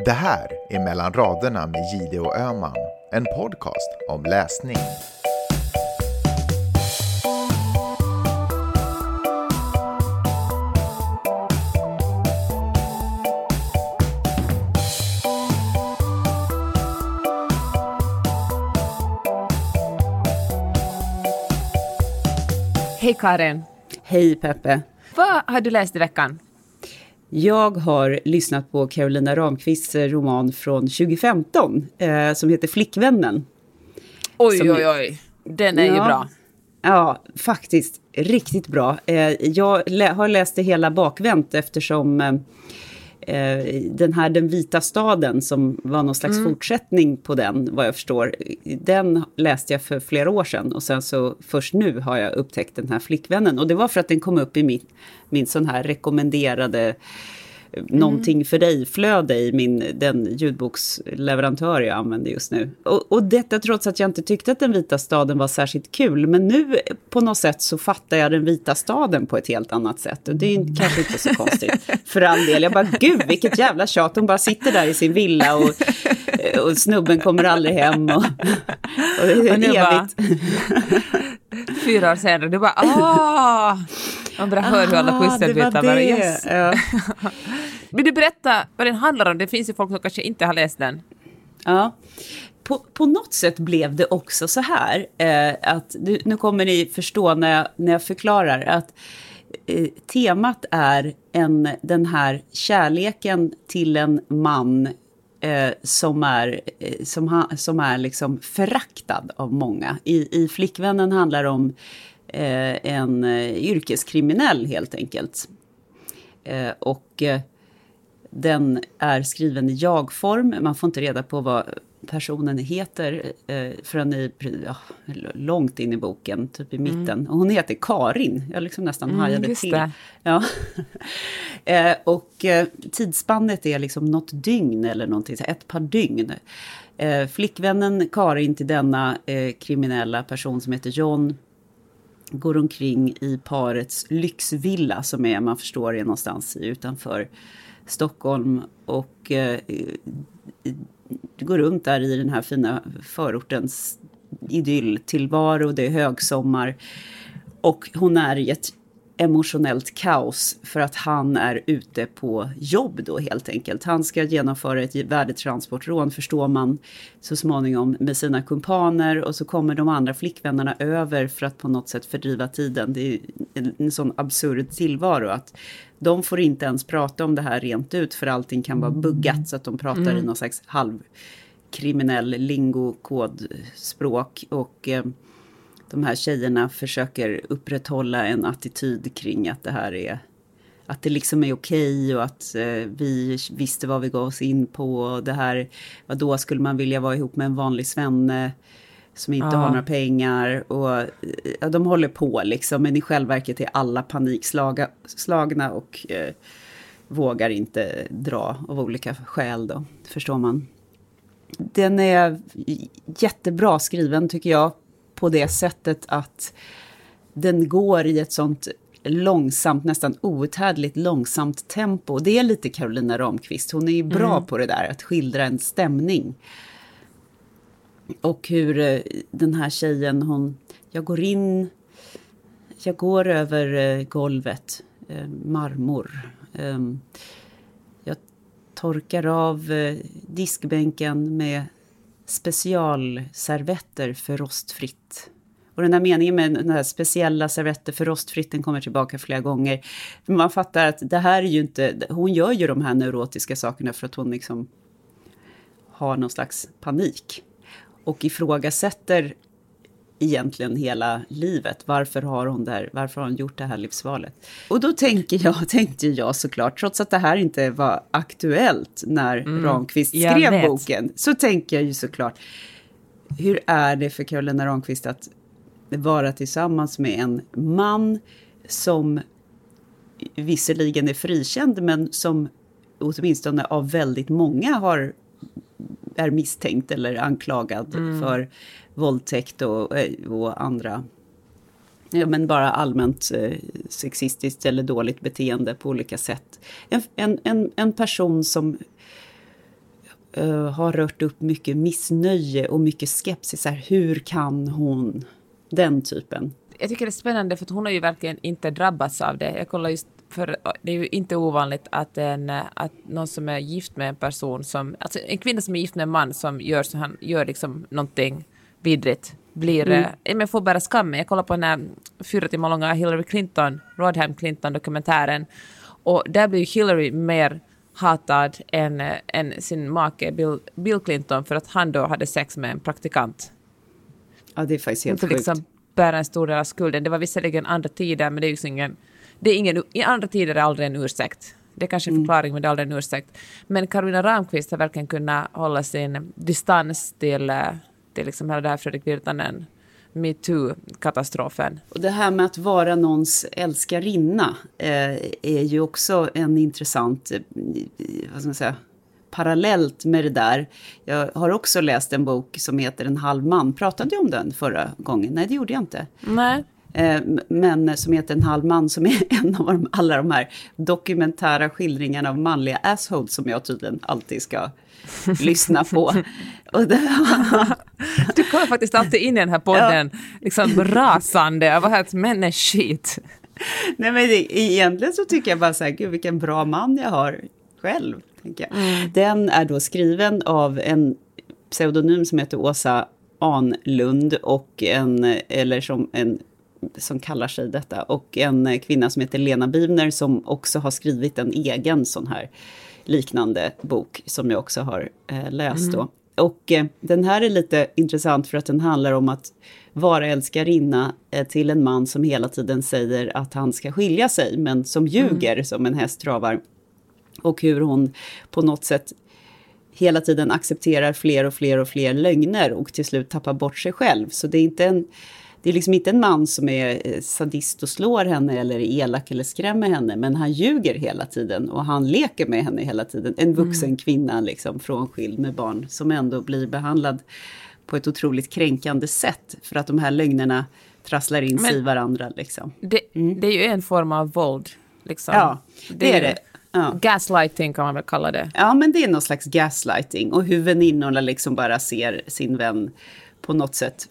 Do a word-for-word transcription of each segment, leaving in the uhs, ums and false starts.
Det här är Mellan raderna med Gide och Öman, en podcast om läsning. Hej Karin. Hej Peppe. Vad har du läst i veckan? Jag har lyssnat på Carolina Ramqvists roman från tjugo femton eh, som heter Flickvännen. Oj, som, oj, oj. Den är ja, ju bra. Ja, faktiskt riktigt bra. Eh, jag lä- har läst det hela bakvänt eftersom eh, den här Den vita staden som var någon slags mm. fortsättning på den, vad jag förstår. Den läste jag för flera år sedan och sen så först nu har jag upptäckt den här Flickvännen. Och det var för att den kom upp i min, min sån här rekommenderade Mm. någonting för dig-flöde i min, den ljudboksleverantör jag använder just nu. Och, och detta trots att jag inte tyckte att Den vita staden var särskilt kul. Men nu på något sätt så fattar jag Den vita staden på ett helt annat sätt. Och det är ju kanske inte så konstigt. För all del, jag bara, gud vilket jävla tjat. Hon bara sitter där i sin villa och, och snubben kommer aldrig hem. Och, och det är och evigt. Bara, fyra år senare, du bara, åh! Man bara hör hur alla pusselbitar bara, yes. Ja. Vill du berätta vad den handlar om? Det finns ju folk som kanske inte har läst den. Ja, på, på något sätt blev det också så här. Eh, att du, nu kommer ni förstå när jag, när jag förklarar att eh, temat är en, den här kärleken till en man eh, som är, eh, som ha, som är liksom föraktad av många. I, i Flickvännen handlar det om en yrkeskriminell helt enkelt. Och den är skriven i jag-form. Man får inte reda på vad personen heter förrän i, ja, långt in i boken, typ i mitten. Mm. Och hon heter Karin. Jag liksom nästan mm, hajade till. Det. Ja. Och tidsspannet är liksom något dygn eller någonting, ett par dygn. Flickvännen Karin till denna kriminella person som heter John går omkring i parets lyxvilla som är, man förstår, är någonstans utanför Stockholm och eh, går runt där i den här fina förortens idylltillvaro. Det är högsommar och hon är i ett emotionellt kaos för att han är ute på jobb då helt enkelt. Han ska genomföra ett värdetransportrån, förstår man, så småningom med sina kumpaner, och så kommer de andra flickvännerna över för att på något sätt fördriva tiden. Det är en, en sån absurd tillvaro att de får inte ens prata om det här rent ut för allting kan vara buggat, så att de pratar mm. i någon slags halvkriminell lingo-kodspråk och eh, de här tjejerna försöker upprätthålla en attityd kring att det här är, att det liksom är okej och att eh, vi visste vad vi gav oss in på. Och det här, vad då skulle man vilja vara ihop med en vanlig svenne som inte ja. har några pengar. Och ja, de håller på liksom, men i självverket är alla panikslagna och eh, vågar inte dra av olika skäl då, förstår man. Den är jättebra skriven tycker jag. På det sättet att den går i ett sånt långsamt, nästan outhärdligt långsamt tempo. Det är lite Carolina Ramqvist. Hon är ju bra mm. på det där, att skildra en stämning. Och hur den här tjejen, hon, jag går in, jag går över golvet, eh, marmor. Eh, jag torkar av eh, diskbänken med specialservetter för rostfritt. Och den här meningen med den här speciella servetter för rostfritt, den kommer tillbaka flera gånger. För man fattar att det här är ju inte, hon gör ju de här neurotiska sakerna för att hon liksom har någon slags panik. Och ifrågasätter egentligen hela livet. Varför har hon där, varför har hon gjort det här livsvalet? Och då tänker jag, tänkte jag såklart, trots att det här inte var aktuellt när mm, Ramqvist skrev boken, så tänker jag ju såklart, hur är det för Carolina Ramqvist att vara tillsammans med en man som visserligen är frikänd, men som åtminstone av väldigt många har, är misstänkt eller anklagad mm. för våldtäkt och, och andra, ja, men bara allmänt eh, sexistiskt eller dåligt beteende på olika sätt. En, en, en, en person som uh, har rört upp mycket missnöje och mycket skepsis. Så här, hur kan hon? Den typen. Jag tycker det är spännande för att hon har ju verkligen inte drabbats av det. Jag kollar just för det är ju inte ovanligt att, en, att någon som är gift med en person som, alltså en kvinna som är gift med en man som gör så han gör liksom någonting vidrigt blir, mm. eh, men får bara skam. Jag kollar på den här fyra timmar långa Hillary Clinton, Rodham Clinton dokumentären och där blir Hillary mer hatad än, än sin make Bill, Bill Clinton för att han då hade sex med en praktikant. Ja, det är faktiskt helt sjukt. Liksom bära en stor del av skulden. Det var visserligen andra tider, men det är ju ingen, det är ingen, i andra tider är det aldrig en ursäkt. Det är kanske en förklaring, men det är aldrig en ursäkt. Men Karolina Ramqvist har verkligen kunnat hålla sin distans till, till liksom hela det här Fredrik Virtanen MeToo-katastrofen. Och det här med att vara någons älskarinna eh, är ju också en intressant, eh, vad ska man säga, parallellt med det där. Jag har också läst en bok som heter En halv man. Pratade jag om den förra gången? Nej, det gjorde jag inte. Nej. Eh, men som heter En halv man, som är en av de, alla de här dokumentära skildringarna av manliga assholes som jag tydligen alltid ska lyssna på. Och det, du kommer faktiskt alltid in i den här podden ja. liksom rasande. Jag var här att män är skit. Nej, men det, egentligen så tycker jag bara så här, gud vilken bra man jag har själv. Tänker jag. Mm. Den är då skriven av en pseudonym som heter Åsa Anlund och en, eller som en som kallar sig detta, och en kvinna som heter Lena Bivner som också har skrivit en egen sån här liknande bok som jag också har eh, läst då. Mm. Och eh, den här är lite intressant för att den handlar om att vara älskarinna eh, till en man som hela tiden säger att han ska skilja sig, men som ljuger mm. som en häst travar. Och hur hon på något sätt hela tiden accepterar fler och fler och fler lögner och till slut tappar bort sig själv. Så det är inte en Det är liksom inte en man som är sadist och slår henne eller elak eller skrämmer henne. Men han ljuger hela tiden och han leker med henne hela tiden. En vuxen mm. kvinna liksom, frånskild med barn som ändå blir behandlad på ett otroligt kränkande sätt. För att de här lögnerna trasslar in sig i varandra. Liksom. Det, mm. det är ju en form av våld. Liksom. Ja, det, det är det. Ja. Gaslighting kan man väl kalla det. Ja, men det är någon slags gaslighting. Och hur väninnorna liksom bara ser sin vän på något sätt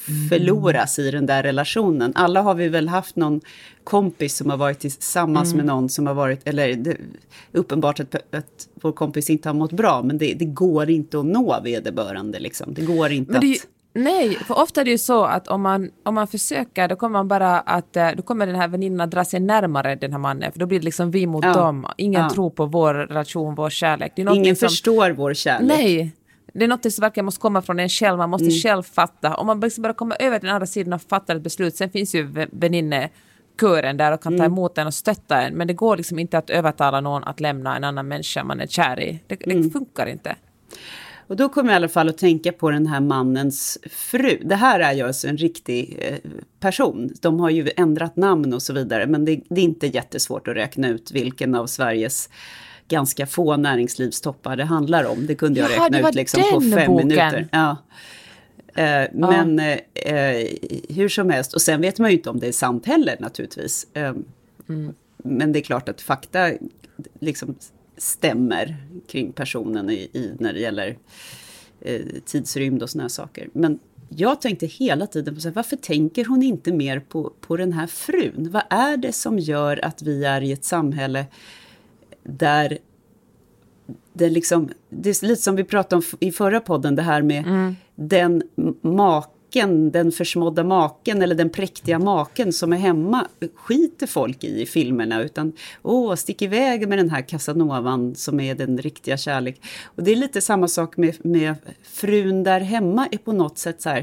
förloras i den där relationen. Alla har vi väl haft någon kompis som har varit tillsammans mm. med någon som har varit, eller det, uppenbart att, att vår kompis inte har mått bra, men det, det går inte att nå vederbörande liksom. Det går inte men det, att... Nej, för ofta är det ju så att om man, om man försöker, då kommer man bara att, då kommer den här väninnan dra sig närmare den här mannen, för då blir det liksom vi mot ja. dem. Ingen ja. tror på vår relation, vår kärlek. Det är Ingen som, förstår vår kärlek. Nej, det är något som verkligen måste komma från en själv. Man måste mm. själv fatta. Om man bara kommer över till den andra sidan och fattar ett beslut. Sen finns ju väninnekören där och kan ta emot en och stötta en. Men det går liksom inte att övertala någon att lämna en annan människa man är kär i. Det, det mm. funkar inte. Och då kommer jag i alla fall att tänka på den här mannens fru. Det här är ju alltså en riktig eh, person. De har ju ändrat namn och så vidare. Men det, det är inte jättesvårt att räkna ut vilken av Sveriges ganska få näringslivstoppar det handlar om. Det kunde jag Jaha, räkna ut liksom på fem boken. minuter. Ja. Eh, men eh, hur som helst. Och sen vet man ju inte om det är sant heller naturligtvis. Eh, mm. Men det är klart att fakta liksom stämmer kring personen i, i, när det gäller eh, tidsrymd och såna här saker. Men jag tänkte hela tiden på så här, varför tänker hon inte mer på, på den här frun? Vad är det som gör att vi är i ett samhälle där det liksom, det är lite som vi pratade om i förra podden, det här med mm. den maken, den försmådda maken eller den präktiga maken som är hemma, skiter folk i i filmerna, utan åh, stick iväg med den här Casanovan som är den riktiga kärlek. Och det är lite samma sak med, med frun där hemma, är på något sätt så här,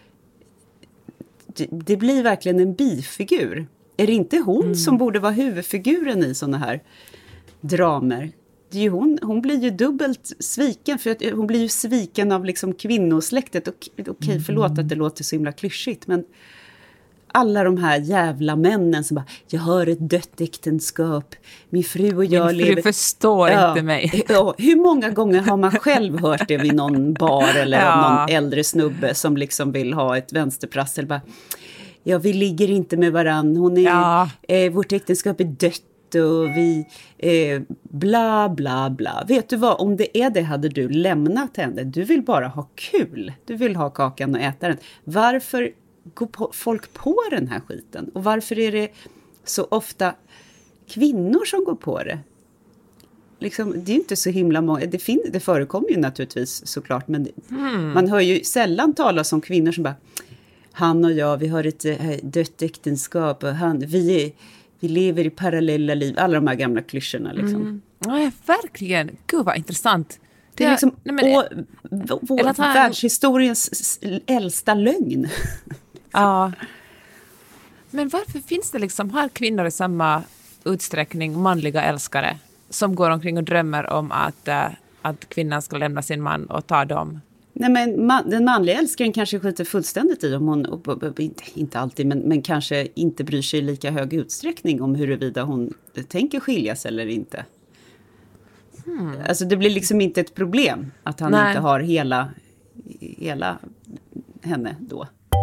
det, det blir verkligen en bifigur. Är det inte hon mm. som borde vara huvudfiguren i såna här dramer? Det är ju hon, hon blir ju dubbelt sviken, för att hon blir ju sviken av liksom kvinnosläktet. Och, okej, förlåt att det låter så himla klyschigt, men alla de här jävla männen som bara, jag har ett dött äktenskap, min fru och jag min fru lever... förstår ja, inte mig. Ja, hur många gånger har man själv hört det vid någon bar eller ja. av någon äldre snubbe som liksom vill ha ett vänsterprassel, bara, ja, vi ligger inte med varann, hon är, ja. eh, vårt äktenskap är dött. och vi eh, bla bla bla. Vet du vad, om det är det hade du lämnat henne. Du vill bara ha kul. Du vill ha kakan och äta den. Varför går på, folk på den här skiten? Och varför är det så ofta kvinnor som går på det? Liksom, det är ju inte så himla många. Det, fin- det förekommer ju naturligtvis såklart. Men mm. man hör ju sällan talas om kvinnor som bara... Han och jag, vi har ett äh, dött äktenskap. Och han, vi, är, vi lever i parallella liv. Alla de här gamla klyschorna liksom. Mm. Ja, verkligen. Gud vad intressant. Det är liksom nej, men, och, vår, vår han... världshistoriens äldsta lögn. Ja. Men varför finns det liksom, har kvinnor i samma utsträckning manliga älskare som går omkring och drömmer om att, äh, att kvinnan ska lämna sin man och ta dem? Nej, men man, den manliga älskaren kanske skjuter fullständigt i om hon, och, och, och, inte, inte alltid, men, men kanske inte bryr sig i lika hög utsträckning om huruvida hon tänker skiljas eller inte. Hmm. Alltså det blir liksom inte ett problem att han Nej. inte har hela, hela henne då.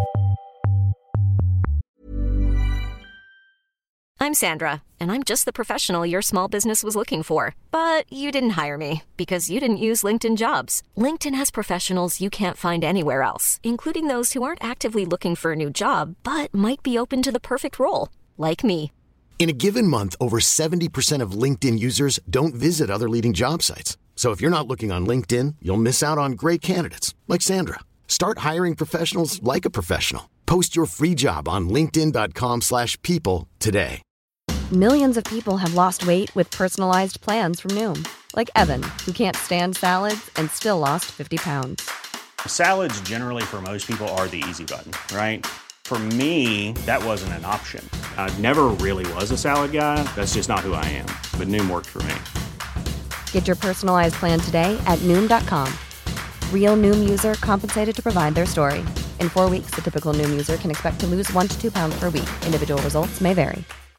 I'm Sandra, and I'm just the professional your small business was looking for. But you didn't hire me because you didn't use LinkedIn Jobs. LinkedIn has professionals you can't find anywhere else, including those who aren't actively looking for a new job, but might be open to the perfect role, like me. In a given month, over seventy percent of LinkedIn users don't visit other leading job sites. So if you're not looking on LinkedIn, you'll miss out on great candidates, like Sandra. Start hiring professionals like a professional. Post your free job on linkedin dot com slash people today. Millions of people have lost weight with personalized plans from Noom. Like Evan, who can't stand salads and still lost fifty pounds. Salads generally for most people are the easy button, right? For me, that wasn't an option. I never really was a salad guy. That's just not who I am. But Noom worked for me. Get your personalized plan today at noom dot com. Real Noom user compensated to provide their story. In four weeks, the typical Noom user can expect to lose one to two pounds per week. Individual results may vary.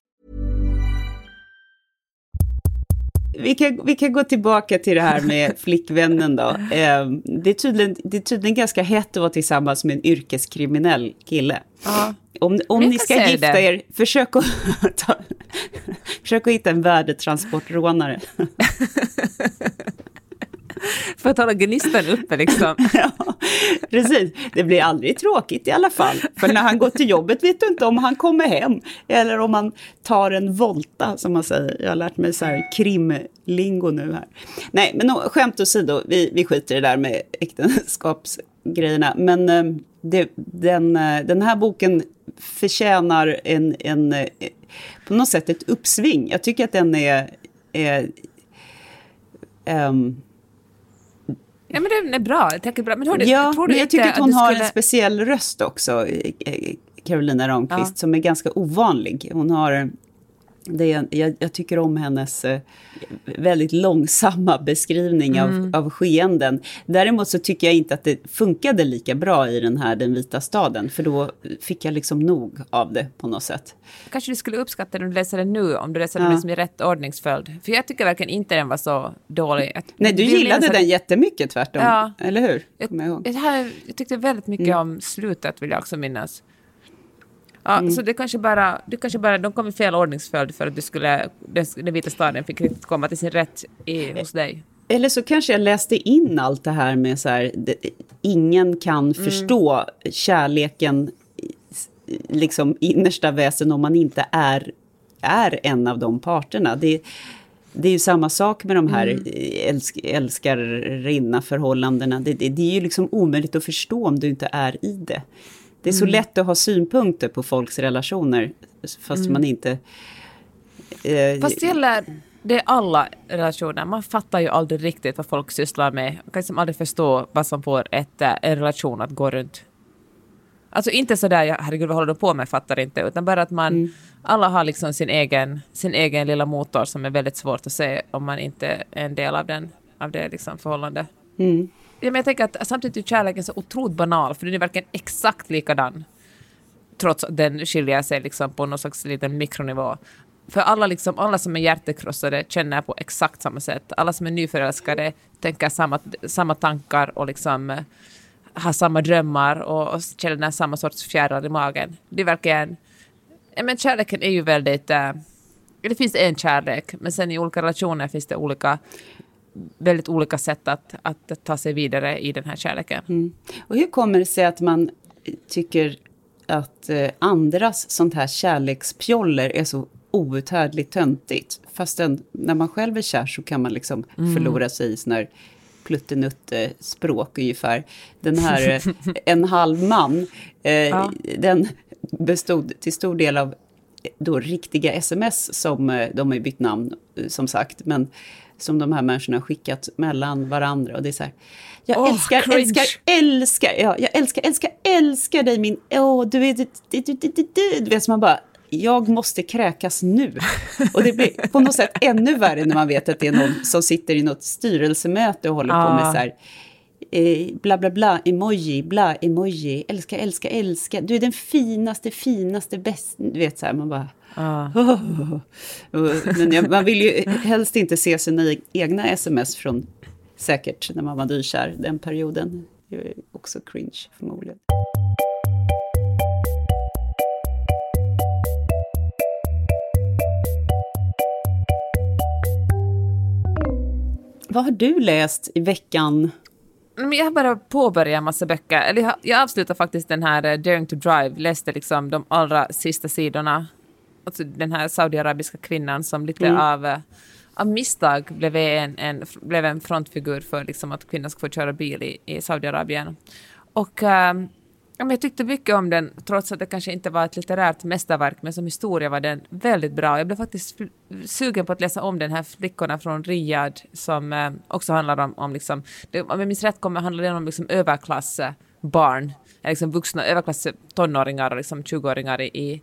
Vi kan, vi kan gå tillbaka till det här med flickvännen då. Eh, det, är tydligen, det är tydligen ganska hett att vara tillsammans med en yrkeskriminell kille. Ja. Om, om ni ska gifta det. er, försök att, ta, försök att hitta en värdetransportrånare. För att hålla gnistan uppe liksom. Ja, precis. Det blir aldrig tråkigt i alla fall. För när han går till jobbet vet du inte om han kommer hem. Eller om han tar en volta, som man säger. Jag har lärt mig så här krimlingo nu här. Nej, men skämt åsido. Vi, vi skiter i det där med äktenskapsgrejerna. Men det, den, den här boken förtjänar en, en, på något sätt ett uppsving. Jag tycker att den är... är um, Ja, men den är bra. Jag tänker bra. Men hör du, ja, tror du men jag tycker att hon att har skulle... en speciell röst också, Carolina Ramqvist, ja. som är ganska ovanlig. Hon har, det är, jag, jag tycker om hennes eh, väldigt långsamma beskrivning mm. av, av skeenden. Däremot så tycker jag inte att det funkade lika bra i den här Den vita staden, för då fick jag liksom nog av det på något sätt. Kanske du skulle uppskatta när du läser den nu, om du läser den ja. liksom i rätt ordningsföljd. För jag tycker verkligen inte den var så dålig. Att, Nej, du gillade den jättemycket tvärtom, ja. eller hur? Jag, jag, jag, här, jag tyckte väldigt mycket mm. om slutet, vill jag också minnas. Ja, mm. Så det kanske bara, det kanske bara, de kom i fel ordningsföljd för att du skulle, den, den vita staden fick riktigt komma till sin rätt i, hos dig. Eller så kanske jag läste in allt det här med så här, det, ingen kan mm. förstå kärleken liksom innersta väsen om man inte är, är en av de parterna. Det, det är ju samma sak med de här mm. älsk, älskarinna förhållandena. Det, det, det är ju liksom omöjligt att förstå om du inte är i det. Det är så mm. lätt att ha synpunkter på folks relationer fast mm. man inte... Eh, fast det gäller det är alla relationer. Man fattar ju aldrig riktigt vad folk sysslar med. Man kan liksom aldrig förstå vad som får ett, en relation att gå runt. Alltså inte sådär, jag, herregud vad håller du på med, fattar inte. Utan bara att man, mm. alla har liksom sin egen, sin egen lilla motor som är väldigt svårt att se om man inte är en del av, den, av det liksom förhållande. Mm. Ja, men jag tänker att samtidigt är kärleken så otroligt banal, för den är verkligen exakt likadan. Trots att den skiljer sig liksom på någon slags liten mikronivå. För alla, liksom, alla som är hjärtekrossade känner på exakt samma sätt. Alla som är nyförälskade tänker samma, samma tankar och liksom har samma drömmar och, och känner samma sorts fjärilar i magen. Det är verkligen... Ja, men kärleken är ju väldigt... Äh, det finns en kärlek, men sen i olika relationer finns det olika, väldigt olika sätt att, att ta sig vidare i den här kärleken. Mm. Och hur kommer det sig att man tycker att eh, andras sånt här kärlekspjoller är så outhärdligt töntigt? Fastän när man själv är kär så kan man liksom mm. förlora sig i sån här pluttenutt-språk ungefär. Den här eh, en halv man, eh, ja. den bestod till stor del av då riktiga sms som eh, de har bytt namn som sagt, men som de här människorna har skickat mellan varandra. Och det är så här, jag oh, älskar, cringe. älskar, älskar, ja, jag älskar, älskar, älskar dig min, åh, oh, du är, du, du, du, du, du, du vet som man bara, jag måste kräkas nu. Och det blir på något sätt ännu värre när man vet att det är någon som sitter i något styrelsemöte och håller ah. på med så här, eh, bla bla bla, emoji, bla, emoji, älskar, älskar, älskar, du är den finaste, finaste, bästa, du vet så här, man bara, Ah. Oh. Men jag, man vill ju helst inte se sina egna sms från säkert när man var nykär. Den perioden är också cringe förmodligen. Vad har du läst i veckan? Jag har bara påbörjat en massa böcker. Eller jag, jag avslutar faktiskt den här uh, Daring to Drive. Läste liksom de allra sista sidorna. Alltså den här saudiarabiska kvinnan som lite mm. av, av misstag blev en, en, blev en frontfigur för liksom att kvinnor ska få köra bil i, i Saudiarabien. Och um, jag tyckte mycket om den, trots att det kanske inte var ett litterärt mästerverk, men som historia var den väldigt bra. Jag blev faktiskt sugen på att läsa om den här Flickorna från Riyadh som um, också handlar om, om liksom, det, om jag minns rätt kommer handlar det om liksom överklassbarn, liksom vuxna överklass tonåringar och liksom tjugoåringar i, i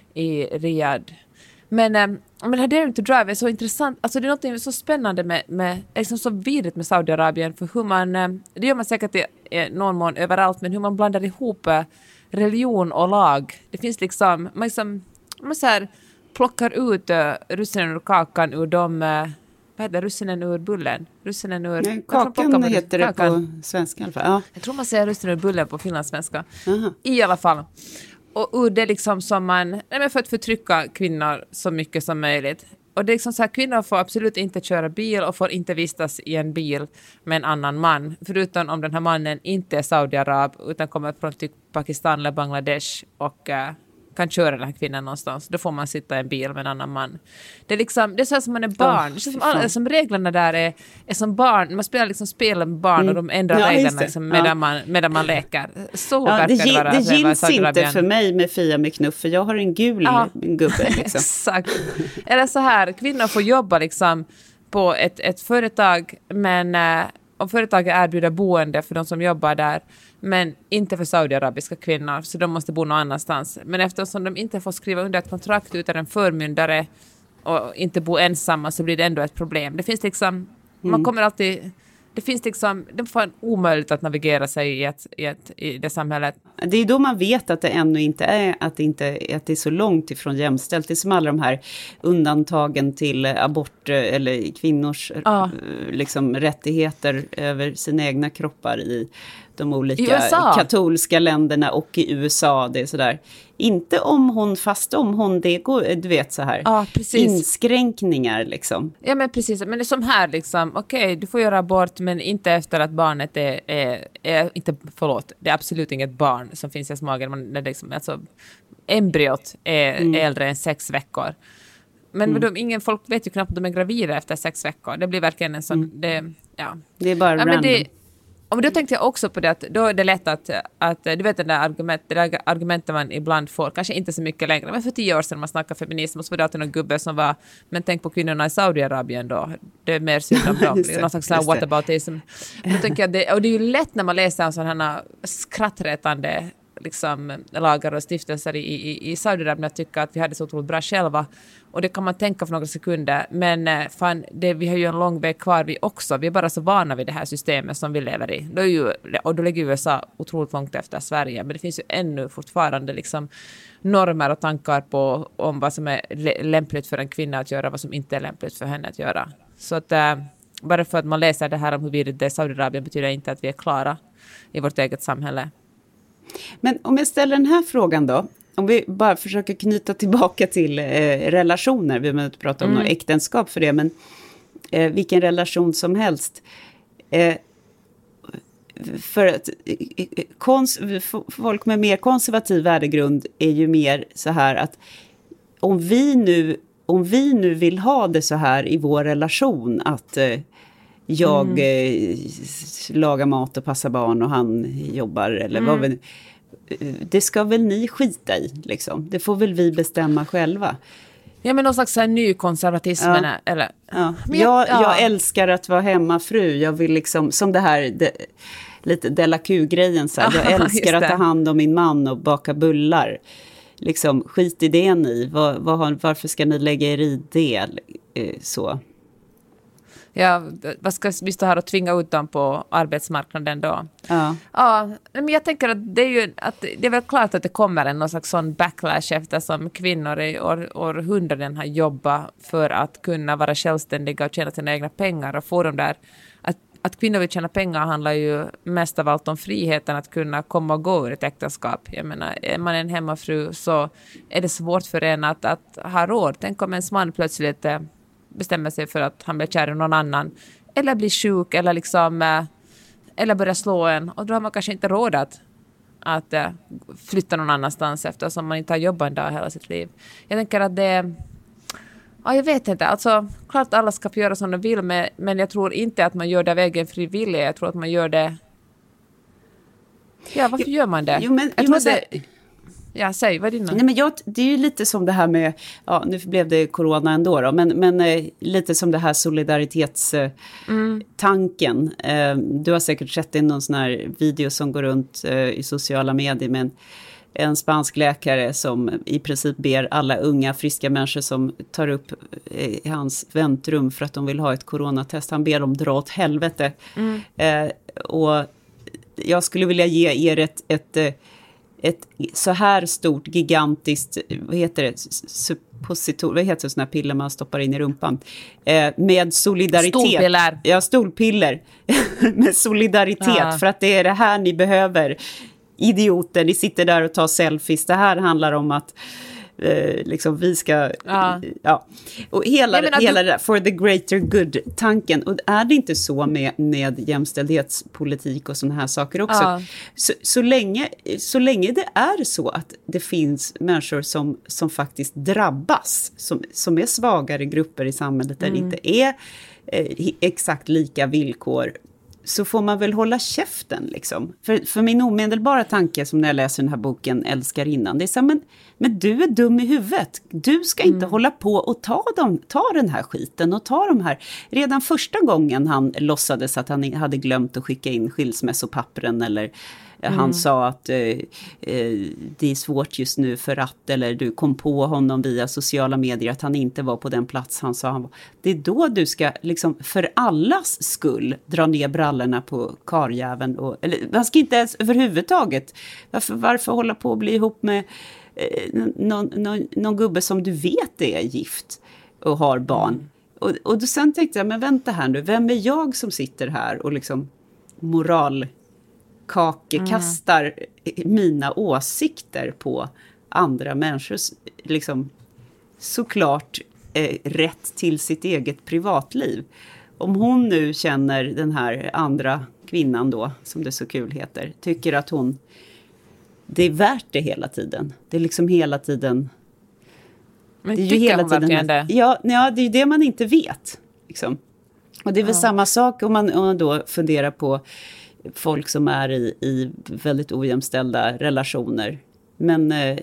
i Riyadh. Men, ähm, men det här Daring to Drive är så intressant. Alltså det är något så spännande med, med liksom så vidrigt med Saudiarabien. För hur man, äh, det gör man säkert i äh, någon mån överallt, men hur man blandar ihop äh, religion och lag. Det finns liksom, man liksom, man så här plockar ut äh, russinen ur kakan ur de, äh, vad heter det, russinen ur bullen? Russinen ur... Nej, kakan heter det kakan. På svenska i alla fall. Ja. Jag tror man säger russinen ur bullen på finlandssvenska. Uh-huh. I alla fall. Och ur det liksom som man, nej, för att förtrycka kvinnor så mycket som möjligt. Och det är liksom så här, kvinnor får absolut inte köra bil och får inte vistas i en bil med en annan man. Förutom om den här mannen inte är saudiarab utan kommer från typ Pakistan eller Bangladesh och uh, kan köra den här kvinnan någonstans. Då får man sitta i en bil med en annan man. Det är liksom, det är så som man är barn. Oh, det är som, alla, som reglerna där är, är som barn. Man spelar liksom spel med barn mm. och de ändrar ja, reglerna liksom, medan, ja. man, medan man leker. Så ja, verkar det, det vara. Det gills inte för mig med Fia med knuff, för jag har en gul ja. gubbe. Liksom. Exakt. Eller så här, kvinnor får jobba liksom på ett, ett företag, men äh, om företaget erbjuder boende för de som jobbar där, men inte för saudiarabiska kvinnor, så de måste bo någon annanstans. Men eftersom de inte får skriva under ett kontrakt utan en förmyndare och inte bo ensamma, så blir det ändå ett problem. Det finns liksom, mm. man kommer alltid, det finns liksom, det får en omöjligt att navigera sig i, ett, i, ett, i det samhället. Det är då man vet att det ännu inte är, att det inte att det är så långt ifrån jämställt. Det är som alla de här undantagen till abort eller kvinnors ah. liksom, rättigheter över sina egna kroppar i de olika katolska länderna och i U S A, det är sådär. Inte om hon, fast om hon, det går, du vet så här. Ja, precis. Inskränkningar liksom. Ja, men precis. Men det är som här liksom, okej, okay, du får göra abort, men inte efter att barnet är, är, är inte, förlåt, det är absolut inget barn som finns i magen. Man, det är liksom, alltså, embryot är mm. äldre än sex veckor. Men mm. de, ingen, folk vet ju knappt att de är gravida efter sex veckor. Det blir verkligen en sån, mm. det, ja. Det är bara ja, random. Men det, och då tänkte jag också på det att då är det lätt att, att du vet den där argument, det där argumentet man ibland får, kanske inte så mycket längre, men för tio år sedan man snackade feminism och så var det alltid någon gubbe som var, men tänk på kvinnorna i Saudiarabien då, det är mer synd om dem, någon slags sån här whataboutism. Då tänker jag det, och det är ju lätt när man läser en sån här skrattretande liksom, lagar och stiftelser i, i, i Saudiarabien att tycka att vi hade så otroligt bra själva. Och det kan man tänka för några sekunder. Men fan, det, vi har ju en lång väg kvar vi också. Vi är bara så vana vid det här systemet som vi lever i. Då är ju, och då ligger U S A otroligt långt efter Sverige. Men det finns ju ännu fortfarande liksom normer och tankar på om vad som är lämpligt för en kvinna att göra, vad som inte är lämpligt för henne att göra. Så att äh, bara för att man läser det här om hur vi det är Saudiarabien betyder inte att vi är klara i vårt eget samhälle. Men om jag ställer den här frågan då. om vi bara försöker knyta tillbaka till eh, relationer, vi behöver inte prata om mm. något äktenskap för det, men eh, vilken relation som helst. Eh, för att eh, kons- folk med mer konservativ värdegrund är ju mer så här att om vi nu, om vi nu vill ha det så här i vår relation, att eh, jag mm. eh, lagar mat och passar barn och han jobbar eller mm. vad vi, det ska väl ni skita i liksom. Det får väl vi bestämma själva. Ja, men någon slags här ny konservatism. Ja. Eller? Ja. Jag, ja. jag älskar att vara hemmafru. Jag vill liksom, som det här de, lite Della Q-grejen så här. Jag älskar att ta hand om min man och baka bullar. Liksom, skit i det ni. Var, var, varför ska ni lägga er i det? Så. Ja, vad ska vi stå här och tvinga ut dem på arbetsmarknaden då? Ja. Ja, men jag tänker att det är ju att det är väl klart att det kommer en någon slags sån backlash eftersom kvinnor i år, århundraden har jobbat för att kunna vara självständiga och tjäna sina egna pengar och få dem där. Att, att kvinnor vill tjäna pengar handlar ju mest av allt om friheten att kunna komma och gå ur ett äktenskap. Jag menar, är man en hemmafru så är det svårt för en att, att ha råd. Tänk om ens man plötsligt bestämmer sig för att han blir kär i någon annan eller blir sjuk eller liksom eller börjar slå en och då har man kanske inte råd att, att flytta någon annanstans eftersom man inte har jobbat en dag hela sitt liv. Jag tänker att det ja, jag vet inte, alltså klart alla ska få göra som de vill men, men jag tror inte att man gör det av egen frivillig. Jag tror att man gör det ja, varför jo, gör man det? Jo, men, jag jo, tror men det Ja, säg, vad är dina? Nej, men jag, det är ju lite som det här med, ja, nu blev det corona ändå då, men, men eh, lite som det här solidaritetstanken. Eh, mm. eh, du har säkert sett in någon sån här video som går runt eh, i sociala medier med en, en spansk läkare som i princip ber alla unga friska människor som tar upp eh, i hans väntrum för att de vill ha ett coronatest. Han ber dem dra åt helvete. Mm. Eh, och jag skulle vilja ge er ett... ett ett så här stort, gigantiskt, vad heter det, suppositor, vad heter det, sådana här piller man stoppar in i rumpan, eh, med solidaritet. Stolpiller. Ja, stolpiller. Med solidaritet, ja. För att det är det här ni behöver. Idioter, ni sitter där och tar selfies. Det här handlar om att eh, liksom vi ska, ja. ja. Och hela, Nej, hela du... det där, for the greater good-tanken. Och är det inte så med, med jämställdhetspolitik och sådana här saker också? Ja. Så, så, länge, så länge det är så att det finns människor som, som faktiskt drabbas, som, som är svagare grupper i samhället där mm. det inte är eh, exakt lika villkor, så får man väl hålla käften liksom. För, för min omedelbara tanke som när jag läser den här boken Älskarinnan, det är så här, men, men du är dum i huvudet. Du ska inte mm. hålla på och ta, dem, ta den här skiten och ta de här. Redan första gången han låtsades att han hade glömt att skicka in skilsmässopappren eller mm. han sa att eh, eh, det är svårt just nu för att, eller du kom på honom via sociala medier att han inte var på den plats han sa han var. Det är då du ska liksom för allas skull dra ner brallorna på karjäveln. Och, eller man ska inte ens överhuvudtaget. Varför, varför hålla på att bli ihop med eh, någon, någon, någon gubbe som du vet är gift och har barn. Mm. Och, och då sen tänkte jag, men vänta här nu, vem är jag som sitter här och liksom moral... kakekastar mm. mina åsikter på andra människors liksom, såklart eh, rätt till sitt eget privatliv. Om hon nu känner den här andra kvinnan då, som det så kul heter, tycker att hon det är värt det hela tiden. Det är liksom hela tiden men det är ju hela hon tiden det? Ja, ja, det är det man inte vet liksom. Och det är väl ja. samma sak om man, om man då funderar på folk som är i, i väldigt ojämställda relationer. Men eh,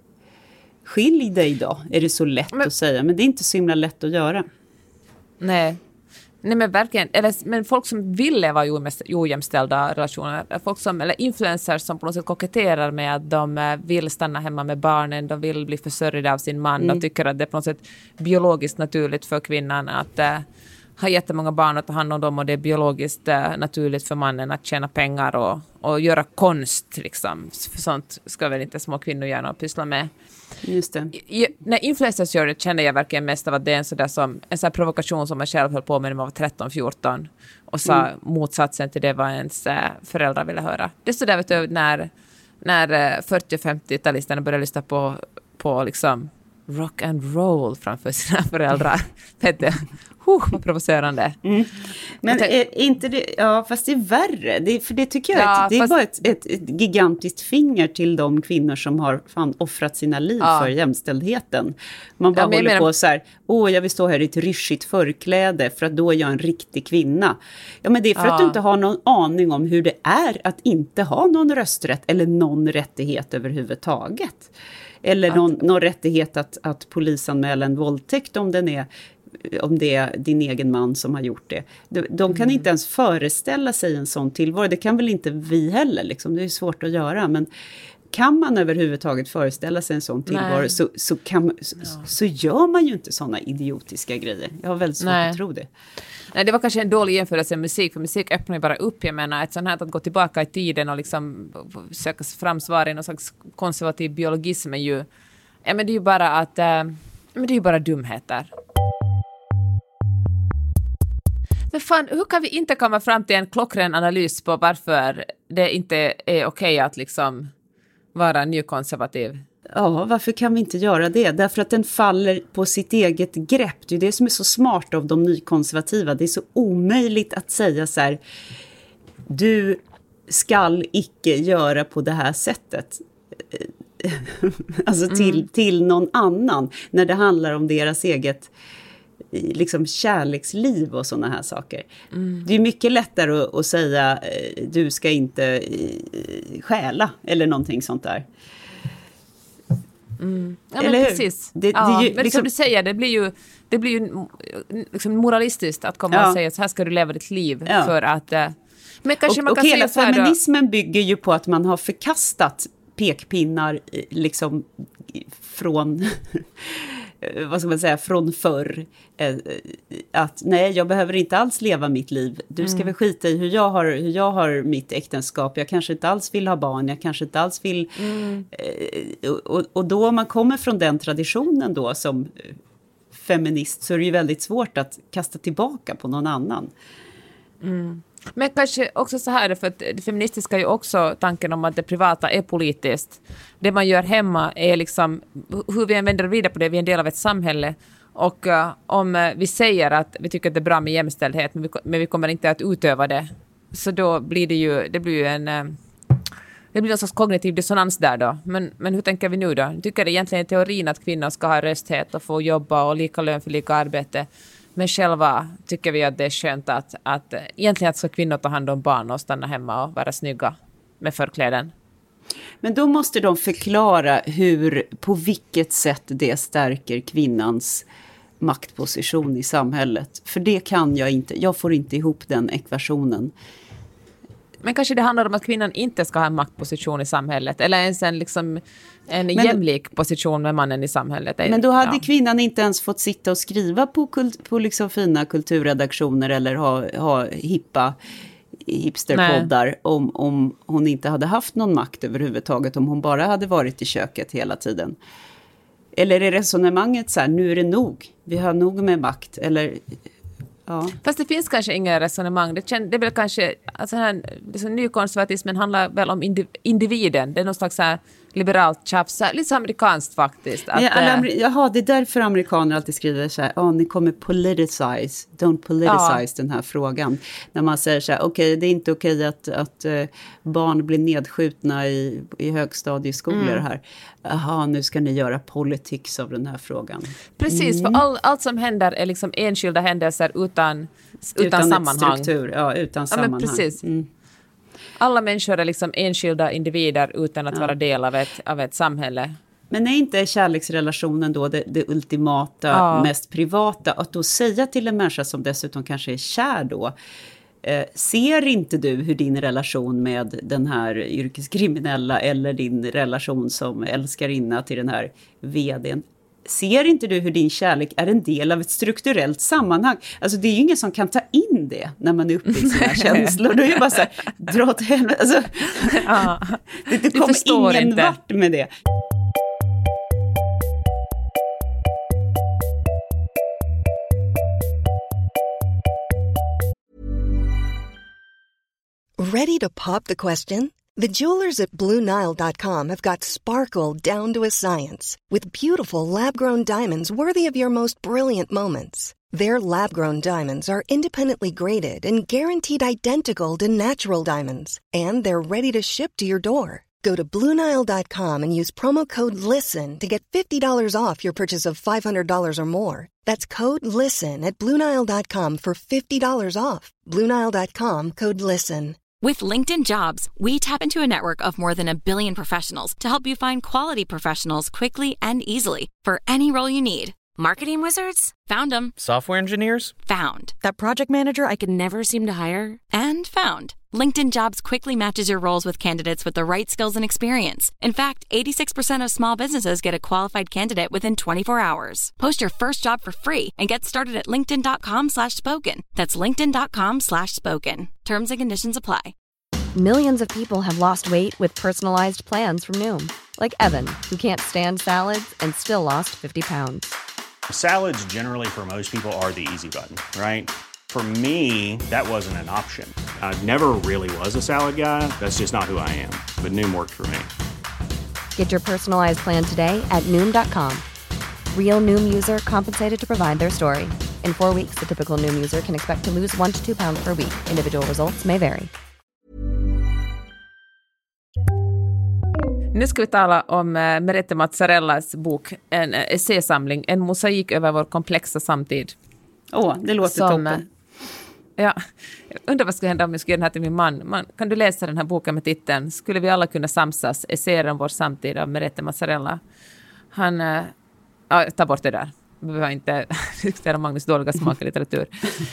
skilj dig då, är det så lätt men, att säga. Men det är inte så himla lätt att göra. Nej, nej men verkligen. Eller, men folk som vill leva i ojämställda relationer. Folk som, eller influencers som på något sätt koketterar med att de vill stanna hemma med barnen. De vill bli försörjda av sin man. Mm. De tycker att det är på något sätt biologiskt naturligt för kvinnan att... Eh, har jättemånga barn att ta hand om dem och det är biologiskt eh, naturligt för mannen att tjäna pengar och, och göra konst liksom. För sånt ska väl inte små kvinnor gärna pyssla med. Just det. I, när influencers gör det känner jag verkligen mest av att det är en sån där som en sån här provokation som man själv höll på med när man var tretton fjorton och sa mm. motsatsen till det vad ens eh, föräldrar ville höra. Det är så där vet du när när fyrtio- och femtio-talisterna började lyssna på, på liksom rock and roll framför sina föräldrar. Vet huh, vad provocerande. Mm. Men är inte det, ja, fast det är värre. Det, för det tycker jag ja, ett, det är fast... bara ett, ett, ett gigantiskt finger till de kvinnor som har fan offrat sina liv ja. för jämställdheten. Man bara ja, håller menar... på så här, åh jag vill stå här i ett ryschigt förkläde för att då är jag en riktig kvinna. Ja men det är för ja. att du inte har någon aning om hur det är att inte ha någon rösträtt eller någon rättighet överhuvudtaget. Eller att... någon, någon rättighet att, att polisanmäla en våldtäkt om den är om det är din egen man som har gjort det. De, de kan mm. inte ens föreställa sig en sån tillvaro. Det kan väl inte vi heller. Liksom. Det är svårt att göra. Men kan man överhuvudtaget föreställa sig en sån tillvaro så, så, kan, så, ja. så gör man ju inte såna idiotiska grejer. Jag har väldigt svårt Nej. att tro det. Nej, det var kanske en dålig jämförelse med musik. För musik öppnar ju bara upp. Jag menar, ett sånt här att gå tillbaka i tiden och liksom söka fram svar i någon slags konservativ biologism är ju, ja, men det är ju bara att äh, men det är ju bara dumheter. Men fan, hur kan vi inte komma fram till en klockren analys på varför det inte är okej att liksom vara nykonservativ? Ja, varför kan vi inte göra det? Därför att den faller på sitt eget grepp. Det är det som är så smart av de nykonservativa. Det är så omöjligt att säga så här, du skall icke göra på det här sättet. Alltså till, mm. till någon annan. När det handlar om deras eget liksom kärleksliv och såna här saker. Mm. Det är mycket lättare att, att säga du ska inte stjäla eller någonting sånt där. Mm. Ja, men eller precis. Det, ja, det ju, men liksom, som du säger, det blir ju, det blir ju liksom moralistiskt att komma ja. och säga så här ska du leva ditt liv ja. för att men kanske och, man kan och säga så här feminismen då, bygger ju på att man har förkastat pekpinnar liksom från vad ska man säga, från förr. Att nej, jag behöver inte alls leva mitt liv. Du ska mm. väl skita i hur jag, har, hur jag har mitt äktenskap. Jag kanske inte alls vill ha barn. Jag kanske inte alls vill... Mm. Och, och då man kommer från den traditionen då som feminist så är det ju väldigt svårt att kasta tillbaka på någon annan. Mm. Men kanske också så här, för att det feministiska är ju också tanken om att det privata är politiskt. Det man gör hemma är liksom, hur vi vänder vidare på det, vi är en del av ett samhälle. Och uh, om uh, vi säger att vi tycker att det är bra med jämställdhet, men vi, men vi kommer inte att utöva det, så då blir det ju, det blir ju en, uh, det blir en sorts kognitiv dissonans där då. Men, men hur tänker vi nu då? Jag tycker egentligen i teorin att kvinnor ska ha rösthet och få jobba och lika lön för lika arbete. Men själva tycker vi att det är skönt att, att egentligen att ska kvinnor ta hand om barn och stanna hemma och vara snygga med förkläden. Men då måste de förklara hur, på vilket sätt det stärker kvinnans maktposition i samhället. För det kan jag inte, jag får inte ihop den ekvationen. Men kanske det handlar om att kvinnan inte ska ha en maktposition i samhället. Eller ens en, liksom, en men, jämlik position med mannen i samhället. Men då hade ja. kvinnan inte ens fått sitta och skriva på, kult, på liksom fina kulturredaktioner. Eller ha, ha hippa hipsterpoddar. Om, om hon inte hade haft någon makt överhuvudtaget. Om hon bara hade varit i köket hela tiden. Eller är resonemanget så här, nu är det nog. Vi har nog med makt. Eller... Ja. Fast det finns kanske inga resonemang. Det, känd, det är väl kanske, alltså här, liksom, nykonservatismen handlar väl om indiv, individen. Det är någon slags så här liberalt tjafs, lite så amerikanskt faktiskt. Att, ja, alla, jaha, det är därför amerikaner alltid skriver så här, oh, ni kommer politicize, don't politicize ja. den här frågan. När man säger så här, okej, okay, det är inte okej okay att, att uh, barn blir nedskjutna i, i högstadieskolor mm. här. Jaha, nu ska ni göra politics av den här frågan. Precis, mm. för all, allt som händer är liksom enskilda händelser utan, utan, utan sammanhang. Struktur, ja, utan ja, sammanhang. Men precis. Mm. Alla människor är liksom enskilda individer utan att ja. vara del av ett, av ett samhälle. Men är inte kärleksrelationen då det, det ultimata, ja. mest privata? Att då säga till en människa som dessutom kanske är kär då, eh, ser inte du hur din relation med den här yrkeskriminella eller din relation som älskarinna till den här vdn, ser inte du hur din kärlek är en del av ett strukturellt sammanhang? Alltså det är ju ingen som kan ta in det när man är uppe i sina känslor. Då är ju bara så här, dra åt helvete. Alltså, ja. det, det kommer ingen inte. vart med det. Ready to pop the question? The jewelers at Blue Nile dot com have got sparkle down to a science with beautiful lab-grown diamonds worthy of your most brilliant moments. Their lab-grown diamonds are independently graded and guaranteed identical to natural diamonds, and they're ready to ship to your door. Go to Blue Nile dot com and use promo code LISTEN to get fifty dollars off your purchase of five hundred dollars or more. That's code LISTEN at Blue Nile dot com for fifty dollars off. Blue Nile dot com, code LISTEN. With LinkedIn Jobs, we tap into a network of more than a billion professionals to help you find quality professionals quickly and easily for any role you need. Marketing wizards? Found them. Software engineers? Found. That project manager I could never seem to hire? And found. LinkedIn Jobs quickly matches your roles with candidates with the right skills and experience. In fact, eighty-six percent of small businesses get a qualified candidate within twenty-four hours. Post your first job for free and get started at linkedin.com slash spoken. That's linkedin.com slash spoken. Terms and conditions apply. Millions of people have lost weight with personalized plans from Noom. Like Evan, who can't stand salads and still lost fifty pounds. Salads generally for most people are the easy button, right? For me, that wasn't an option. I never really was a salad guy. That's just not who I am. But Noom worked for me. Get your personalized plan today at Noom dot com. Real Noom user compensated to provide their story. In four weeks, the typical Noom user can expect to lose one to two pounds per week. Individual results may vary. Nu ska vi tala om uh, Merete Mazzarellas bok, en uh, essäsamling, en mosaik över vår komplexa samtid. Åh, oh, det låter Som, toppen. Ja, jag undrar vad skulle hända om jag skulle ge den här till min man. man. Kan du läsa den här boken med titeln Skulle vi alla kunna samsas? Essäer om vår samtid av Merete Mazzarella. Han, uh, ja, ta bort det där. Vi behöver inte diskutera Magnus dåliga smak i litteratur.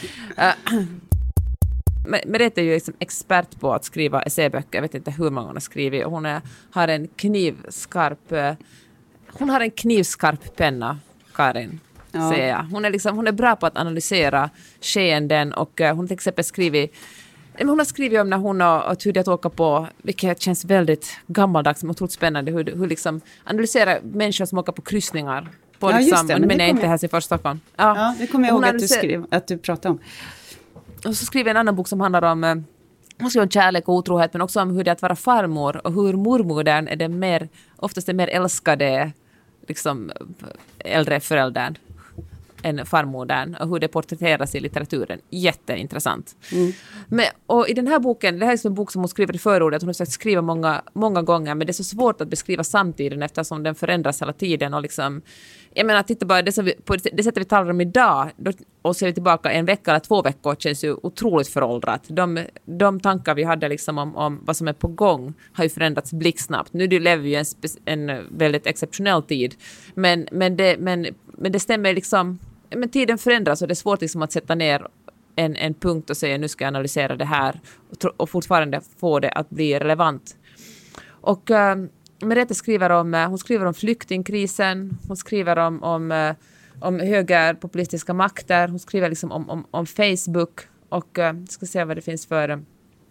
Uh, Merete är ju liksom expert på att skriva essäböcker. Jag vet inte hur många hon har skrivit. Hon är, har en knivskarp hon har en knivskarp penna, Karin. Ja. Säger jag. Hon är liksom hon är bra på att analysera skeenden och hon har till exempel skrivit hon har skrivit om när hon och hur det att åka på, vilket känns väldigt gammaldags men otroligt spännande, hur, hur liksom analysera människor som åker på kryssningar. På ja, liksom, just det. Men, men det är inte här i för Stockholm. Ja. ja, det kommer jag ihåg att du, skrev, att du pratade om. Och så skriver en annan bok som handlar om, om kärlek och otrohet, men också om hur det är att vara farmor och hur mormodern är den mer, oftast är mer älskade liksom, äldre föräldern än farmodern och hur det porträtteras i litteraturen. Jätteintressant. Mm. Men, och i den här boken, det här är en bok som hon skriver i förordet, hon har försökt skriva många, många gånger, men det är så svårt att beskriva samtiden eftersom den förändras hela tiden och liksom, jag menar, titta bara, det, som vi, på det sättet vi talar om idag då, och ser vi tillbaka en vecka eller två veckor känns ju otroligt föråldrat. De, de tankar vi hade liksom om, om vad som är på gång har ju förändrats blixtsnabbt. Nu lever vi ju en, en väldigt exceptionell tid, men, men, det, men, men det stämmer liksom, men tiden förändras och det är svårt liksom att sätta ner en, en punkt och säga nu ska jag analysera det här och, och fortfarande få det att bli relevant. Och äh, Merete skriver om, hon skriver om flyktingkrisen, hon skriver om, om, om högerpopulistiska makter, hon skriver liksom om, om, om Facebook och äh, ska se vad det finns för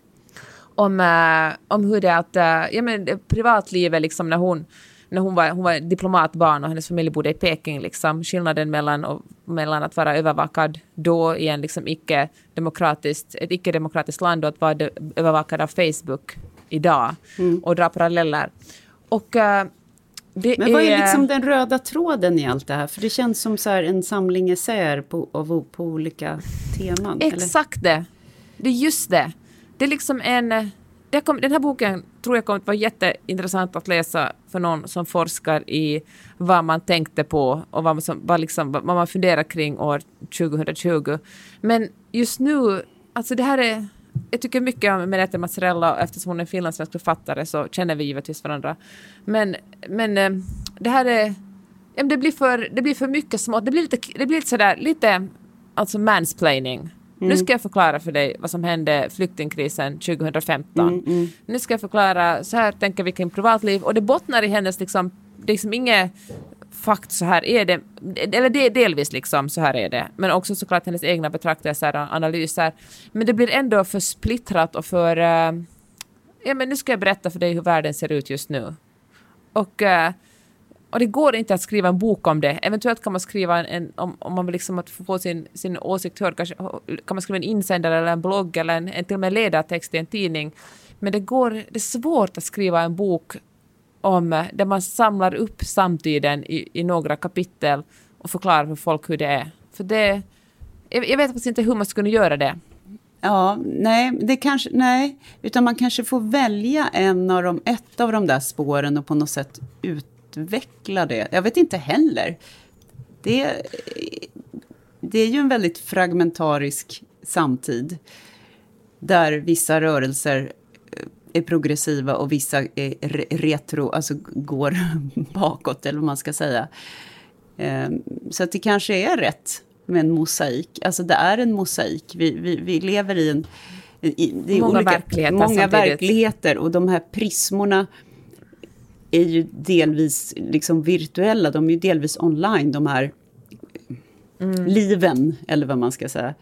om, äh, om hur det är att ja, men, privatlivet liksom när hon när hon var, hon var diplomatbarn och hennes familj bodde i Peking liksom, skillnaden mellan, och, mellan att vara övervakad då i en liksom icke-demokratiskt, ett icke-demokratiskt land och att vara de, övervakad av Facebook idag mm. och dra paralleller. Och, uh, det Men vad är, är liksom den röda tråden i allt det här? För det känns som så här en samling essäer på, av, på olika teman. Exakt eller? det. Det är just det. Det är liksom en... Det kom, den här boken tror jag kommer att vara jätteintressant att läsa för någon som forskar i vad man tänkte på och vad man, som, vad liksom, vad man funderar kring år tjugohundratjugo. Men just nu, alltså det här är... Jag tycker mycket om Merete Mazzarella eftersom hon är en finlandssvensk författare så känner vi givetvis varandra. Men, men det här är... Det blir för, det blir för mycket smått. Det blir lite, det blir lite sådär, lite alltså mansplaining. Mm. Nu ska jag förklara för dig vad som hände flyktingkrisen tjugohundrafemton. Mm, mm. Nu ska jag förklara, så här tänker vi kring privatliv. Och det bottnar i hennes, liksom, det är liksom inget fakt så här är det. Eller det är delvis liksom, så här är det. Men också såklart hennes egna betraktelser och analyser. Men det blir ändå för splittrat och för... Uh, ja, men nu ska jag berätta för dig hur världen ser ut just nu. Och... Uh, Och det går inte att skriva en bok om det. Eventuellt kan man skriva en, en om, om man vill liksom att få sin, sin åsikt hörd. Kanske kan man skriva en insändare eller en blogg eller en, en till och med ledartext i en tidning. Men det går, det är svårt att skriva en bok om där man samlar upp samtiden i, i några kapitel och förklarar för folk hur det är. För det, jag, jag vet faktiskt inte hur man ska kunna göra det. Ja, nej, det kanske, nej, utan man kanske får välja en av de, ett av de där spåren och på något sätt utveckla det. Jag vet inte heller. Det, det är ju en väldigt fragmentarisk samtid där vissa rörelser är progressiva och vissa är retro, alltså går bakåt eller vad man ska säga. Så att det kanske är rätt med en mosaik. Alltså det är en mosaik. Vi, vi, vi lever i en... I, det är många olika, verkligheter. Många verkligheter och de här prismorna är ju delvis liksom virtuella. De är ju delvis online, de här mm. liven, eller vad man ska säga.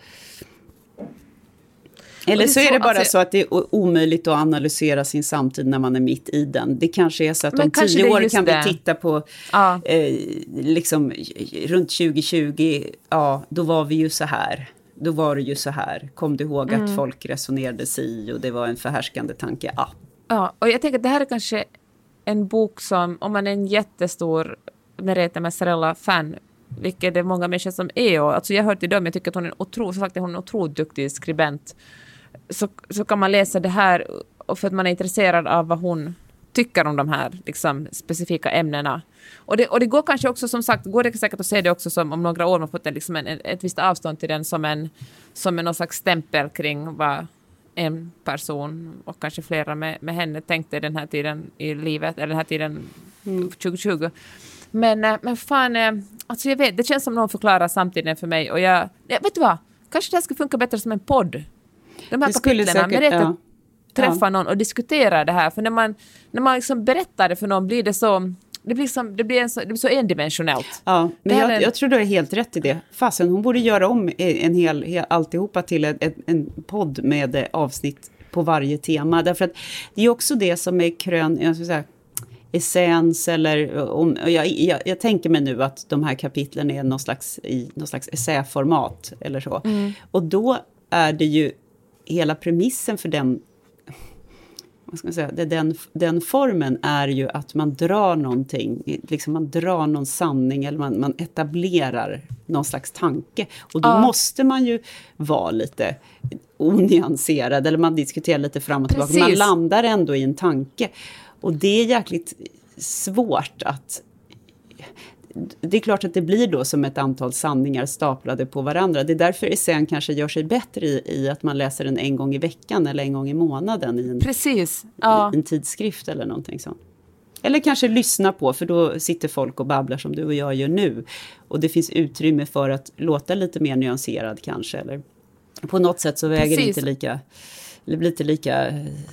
Eller så är det bara så att det är omöjligt att analysera sin samtid när man är mitt i den. Det kanske är så att om tio år kan vi titta på ja. eh, liksom runt tjugo tjugo, ja då var vi ju så här. Då var det ju så här. Kom du ihåg mm. att folk resonerade sig och det var en förhärskande tanke? Ja. Ja, och jag tänker att det här är kanske en bok som, om man är en jättestor Merete Mazzarella-fan, vilket det är många människor som är, och alltså jag har hört till dem, jag tycker att hon är otroligt, så sagt, hon är en otroligt duktig skribent. Så, så kan man läsa det här och för att man är intresserad av vad hon tycker om de här liksom, specifika ämnena. Och det, och det går kanske också, som sagt, går det säkert att se det också som om några år man fått en, liksom en, ett visst avstånd till den som en, som en någon slags stämpel kring vad en person och kanske flera med, med henne tänkte den här tiden i livet, eller den här tiden mm. tjugo tjugo. Men, men fan, alltså jag vet, det känns som någon förklarar samtidigt för mig och jag, jag vet du vad, kanske det här skulle funka bättre som en podd. De här kapitlerna, med rätt att träffa ja. någon och diskutera det här. För när man, när man liksom berättar det för någon blir det så, det blir, som, det blir, en så, det blir så endimensionellt. Ja, men jag, en... jag tror du är helt rätt i det. Fasen, hon borde göra om en hel, hel alltihopa till en, en, en podd med avsnitt på varje tema. Därför att det är också det som är krön, jag ska säga, essens eller om, jag, jag, jag tänker mig nu att de här kapitlen är någon slags, i någon slags essäformat eller så. Mm. Och då är det ju hela premissen för den, vad ska man säga, det, den, den formen är ju att man drar någonting, liksom man drar någon sanning eller man, man etablerar någon slags tanke. Och då ja. måste man ju vara lite onyanserad eller man diskuterar lite fram och tillbaka. Man landar ändå i en tanke. Och det är jäkligt svårt att... Det är klart att det blir då som ett antal sanningar staplade på varandra. Det är därför essän kanske gör sig bättre i, i att man läser den en gång i veckan eller en gång i månaden i en, Precis. Ja. i en tidskrift eller någonting sånt. Eller kanske lyssna på, för då sitter folk och babblar som du och jag gör nu. Och det finns utrymme för att låta lite mer nyanserad kanske. Eller på något sätt så väger det inte lika, eller blir inte lika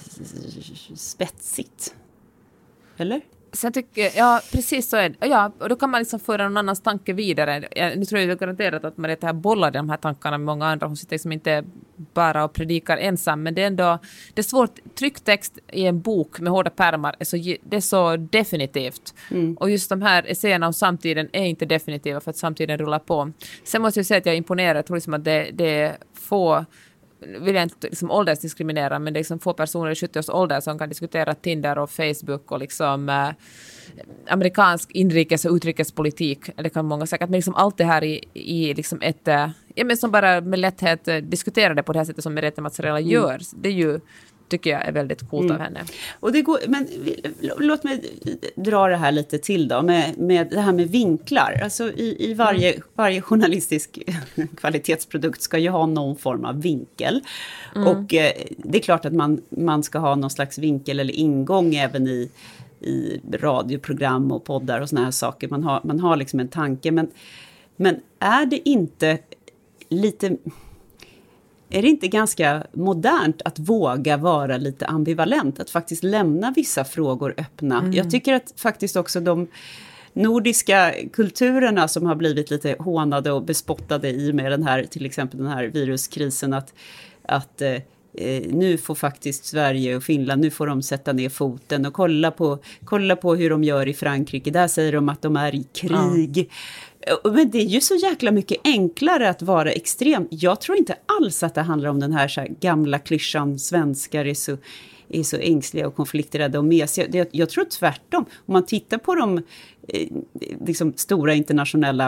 spetsigt. Eller? Så jag tycker, ja, precis så är det. Ja, och då kan man liksom föra någon annans tanke vidare. Jag, nu tror jag garanterat att Merete här bollar de här tankarna med många andra. Hon sitter liksom inte bara och predikar ensam. Men det är ändå, det är svårt. Trycktext i en bok med hårda pärmar är så, det är så definitivt. Mm. Och just de här essäerna om samtiden är inte definitiva för att samtiden rullar på. Sen måste jag säga att jag är imponerad. Jag tror liksom att det, det är få... vill jag inte liksom åldersdiskriminera, men det är liksom få personer i sjuttio års ålder som kan diskutera Tinder och Facebook och liksom eh, amerikansk inrikes- och utrikespolitik, eller kan många säga, men liksom allt det här i, i liksom ett, eh, ja, men som bara med lätthet eh, diskuterar det på det här sättet som Merete Mazzarella mm. gör. Det är ju, tycker jag är väldigt coolt mm. av henne. Och det går, men låt mig dra det här lite till då, med, med det här med vinklar. Alltså i, i varje, mm. varje journalistisk kvalitetsprodukt ska ju ha någon form av vinkel. Mm. Och eh, det är klart att man, man ska ha någon slags vinkel eller ingång även i, i radioprogram och poddar och såna här saker. Man har, man har liksom en tanke. Men, men är det inte lite... Är det inte ganska modernt att våga vara lite ambivalent? Att faktiskt lämna vissa frågor öppna. Mm. Jag tycker att faktiskt också de nordiska kulturerna som har blivit lite hånade och bespottade i med den här, till exempel den här viruskrisen, att, att eh, nu får faktiskt Sverige och Finland, nu får de sätta ner foten och kolla på, kolla på hur de gör i Frankrike. Där säger de att de är i krig. Mm. Men det är ju så jäkla mycket enklare att vara extrem. Jag tror inte alls att det handlar om den här, så här gamla klyschan, svenskar är så är så ängsliga och konflikträdda och mesiga. Jag, jag tror tvärtom. Om man tittar på de eh, liksom stora internationella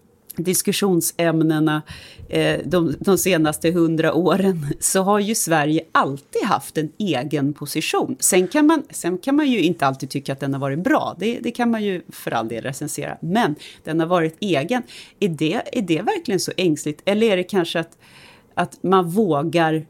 diskussionsämnena eh, de, de senaste hundra åren, så har ju Sverige alltid haft en egen position. Sen kan man, sen kan man ju inte alltid tycka att den har varit bra. Det, det kan man ju för all del recensera. Men den har varit egen. Är det, är det verkligen så ängsligt? Eller är det kanske att, att man vågar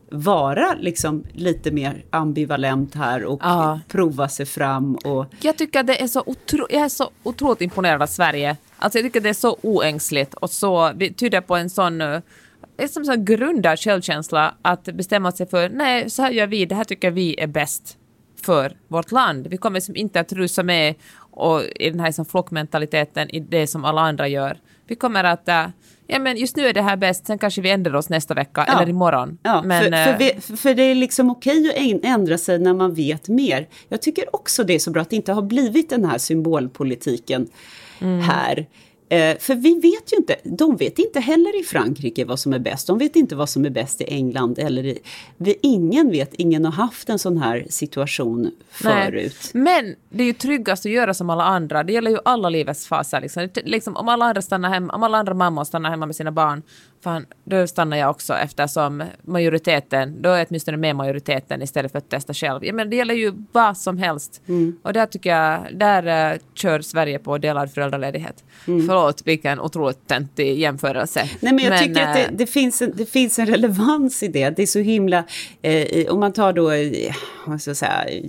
vara liksom lite mer ambivalent här och ja. prova sig fram? Och... Jag tycker det är så, otro, jag är så otroligt imponerad av Sverige. Alltså jag tycker det är så oängsligt och så vi tyder på en sån, en sån, sån grundad självkänsla att bestämma sig för, nej, så här gör vi, det här tycker vi är bäst för vårt land. Vi kommer liksom inte att rusa med och i den här liksom flockmentaliteten i det som alla andra gör. Vi kommer att, ja men just nu är det här bäst, sen kanske vi ändrar oss nästa vecka ja. eller imorgon. Ja, men, för, för, vi, för det är liksom okej att ändra sig när man vet mer. Jag tycker också det är så bra att det inte har blivit den här symbolpolitiken mm. här. Eh, för vi vet ju inte, de vet inte heller i Frankrike vad som är bäst. De vet inte vad som är bäst i England. Eller i, vi, ingen vet, ingen har haft en sån här situation förut. Nej. Men det är ju tryggast att göra som alla andra. Det gäller ju alla livets faser. Liksom. Liksom, om alla andra stannar hemma, om alla andra mammor stannar hemma med sina barn, fan, då stannar jag också eftersom majoriteten, då är åtminstone med majoriteten istället för att testa själv. Ja, men det gäller ju vad som helst. Mm. Och där tycker jag, där uh, kör Sverige på delad föräldraledighet. Mm. Förlåt, vilken otroligt töntig jämförelse. Nej, men jag men, tycker att det, det, finns en, det finns en relevans i det. Det är så himla, eh, om man tar då, eh, vad ska jag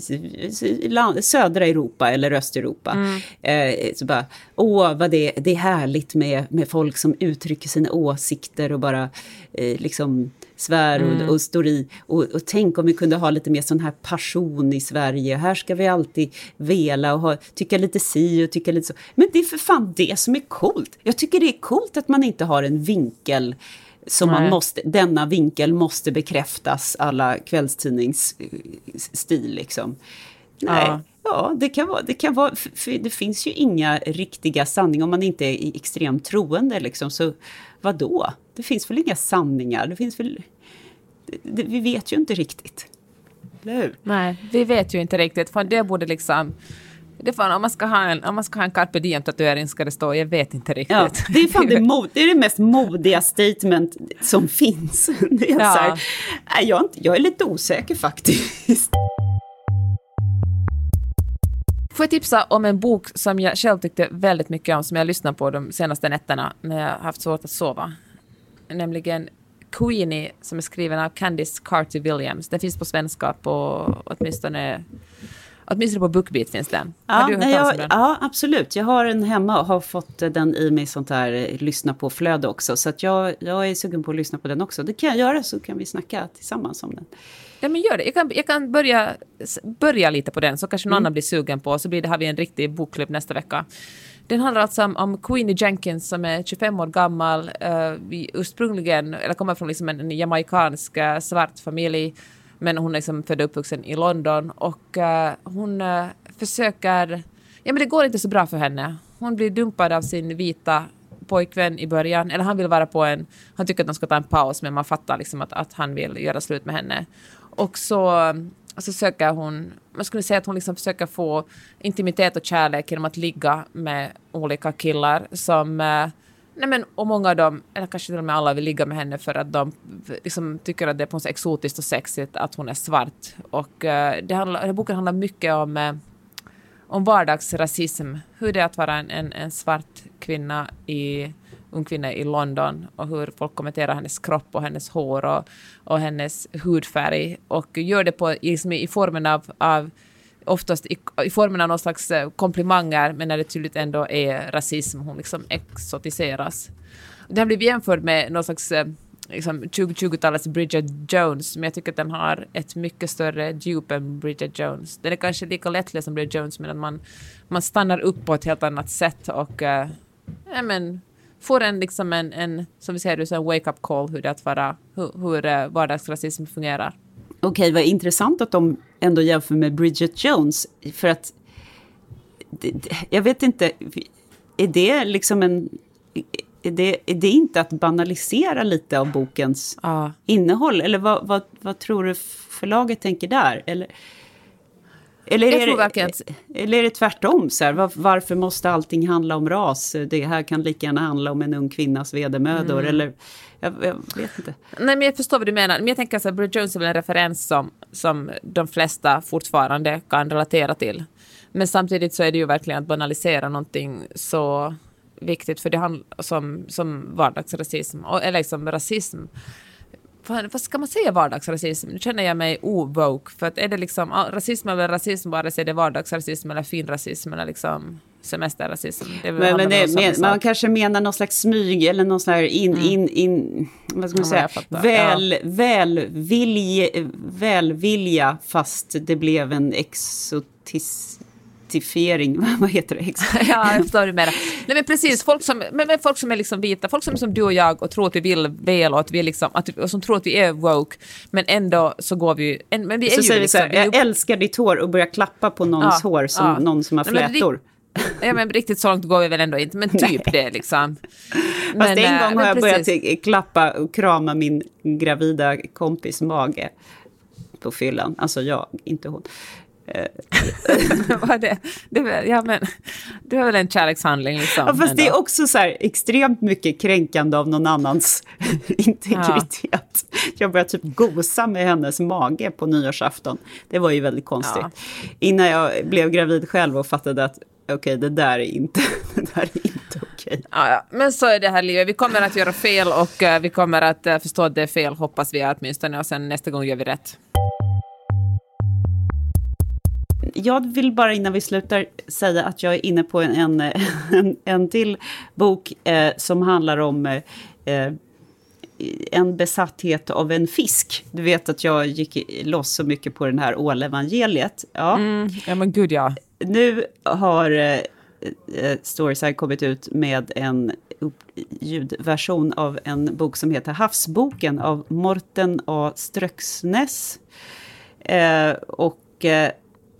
säga, land, södra Europa eller Östeuropa. Mm. Eh, så bara, åh, vad det, det är härligt med, med folk som uttrycker sina åsikter och bara eh, liksom svär och, mm. och står i. Och, och tänk om vi kunde ha lite mer sån här passion i Sverige. Här ska vi alltid vela och ha, tycka lite si och tycka lite så. Men det är för fan det som är coolt. Jag tycker det är coolt att man inte har en vinkel som Nej. man måste, denna vinkel måste bekräftas alla kvällstidningsstil liksom. Nej. Ja. Ja, det kan vara, det kan vara, för det finns ju inga riktiga sanningar om man inte är extremt troende liksom, så vad då? Det finns väl inga sanningar, det finns väl, det, det, vi vet ju inte riktigt. Eller hur? Nej, vi vet ju inte riktigt, för det borde liksom, det fan, om man ska ha en, om man ska ha en carpe diem tatuering ska det stå, jag vet inte riktigt. Ja, det är fan det, mod, det är det mest modiga statement som finns. Det är ja. så här, nej, jag, jag är lite osäker faktiskt. Får jag tipsa om en bok som jag själv tyckte väldigt mycket om, som jag lyssnat på de senaste nätterna när jag haft svårt att sova. Nämligen Queenie, som är skriven av Candice Carter Williams. Den finns på svenska på åtminstone, åtminstone på BookBeat finns den. Ja, har du hört jag, den? Ja, absolut. Jag har den hemma och har fått den i mig sånt här lyssna på flöde också. Så att jag, jag är sugen på att lyssna på den också. Det kan jag göra, så kan vi snacka tillsammans om den. Ja, men gör det. Jag kan, jag kan börja, börja lite på den, så kanske någon mm. annan blir sugen på, så blir det, har vi en riktig bokklubb nästa vecka. Den handlar alltså om, om Queenie Jenkins som är tjugofem år gammal, uh, ursprungligen, eller kommer från liksom en, en jamaikansk uh, svart familj, men hon är liksom född och uppvuxen i London och uh, hon uh, försöker, ja men det går inte så bra för henne. Hon blir dumpad av sin vita pojkvän i början, eller han vill vara på en, han tycker att de ska ta en paus, men man fattar liksom att, att han vill göra slut med henne. Och så, så söker hon, man skulle säga att hon liksom försöker få intimitet och kärlek genom att ligga med olika killar som, eh, nej men, och många av dem, eller kanske till och med alla vill ligga med henne för att de liksom tycker att det är på något sätt exotiskt och sexigt att hon är svart. Och eh, det handlar, den här boken handlar mycket om eh, om vardagsrasism, hur det är att vara en, en, en svart kvinna i ung kvinna i London och hur folk kommenterar hennes kropp och hennes hår och, och hennes hudfärg och gör det på, liksom, i formen av, av oftast i, i formen av någon slags komplimanger, men när det tydligt ändå är rasism, hon liksom exotiseras. Det har blivit jämfört med någon slags liksom, tjugo-tjugotalets Bridget Jones, men jag tycker att den har ett mycket större djup än Bridget Jones. Den är kanske lika lättläst som Bridget Jones, men att man, man stannar upp på ett helt annat sätt och äh, ja, men, får en, liksom en, en, som vi säger, en wake-up call hur det att vara, hur, hur vardagsrasism fungerar. Okej, vad intressant att de ändå jämför med Bridget Jones, för att det, det, jag vet inte, är det liksom en är det, är det inte att banalisera lite av bokens ja. innehåll? Eller vad, vad, vad tror du förlaget tänker där? Eller, eller, är, det, eller är det tvärtom? Så här, var, varför måste allting handla om ras? Det här kan lika gärna handla om en ung kvinnas vedermödor. Mm. Eller, jag, jag vet inte. Nej, men jag förstår vad du menar. Men jag tänker att Bridget Jones är väl en referens som, som de flesta fortfarande kan relatera till. Men samtidigt så är det ju verkligen att banalisera någonting så viktigt. För det handlar som, som vardagsrasism. Eller liksom rasism. Vad ska man säga vardagsrasism? Nu känner jag mig ovoke. För att är det liksom rasism eller rasism, bara så är det vardagsrasism eller finrasism eller liksom semesterrasism. Det men men det, men, man kanske menar någon slags smyg eller någon sån här in, mm. in, in, vad ska man ja, säga? Väl, ja. välvilje, välvilja fast det blev en exotism. Vad heter det? Ja, jag förstår det mer. Nej, men precis, folk som, men, men folk som är liksom vita, folk som är som du och jag och tror att vi vill väl och att vi är liksom, att, och som tror att vi är woke, men ändå så går vi en, men vi är så ju säger liksom, vi så här, jag älskar ditt hår och börjar klappa på någons ja, hår som ja. någon som har flätor. Men, ja, men riktigt så långt går vi väl ändå inte, men typ det liksom. Men, Fast en gång har jag precis. börjat klappa och krama min gravida kompis mage på fyllan. Alltså jag, inte hon. Vad det? Det var, ja, men det var väl en kärlekshandling liksom. Ja, fast ändå. Det är också så här extremt mycket kränkande av någon annans integritet. Ja. Jag började typ gosa med hennes mage på nyårsafton. Det var ju väldigt konstigt. Ja. Innan jag blev gravid själv och fattade att okej, okay, det där är inte det där är inte okej. Okay. Ja, ja, men så är det här livet. Vi kommer att göra fel och uh, vi kommer att uh, förstå att det är fel, hoppas vi åtminstone, och sen nästa gång gör vi rätt. Jag vill bara innan vi slutar säga att jag är inne på en, en, en till bok eh, som handlar om eh, en besatthet av en fisk. Du vet att jag gick loss så mycket på den här ålevangeliet. Ja, mm, ja men gud ja. Nu har eh, Storyside kommit ut med en ljudversion av en bok som heter Havsboken av Morten A. Ströksnäs. Eh, och eh,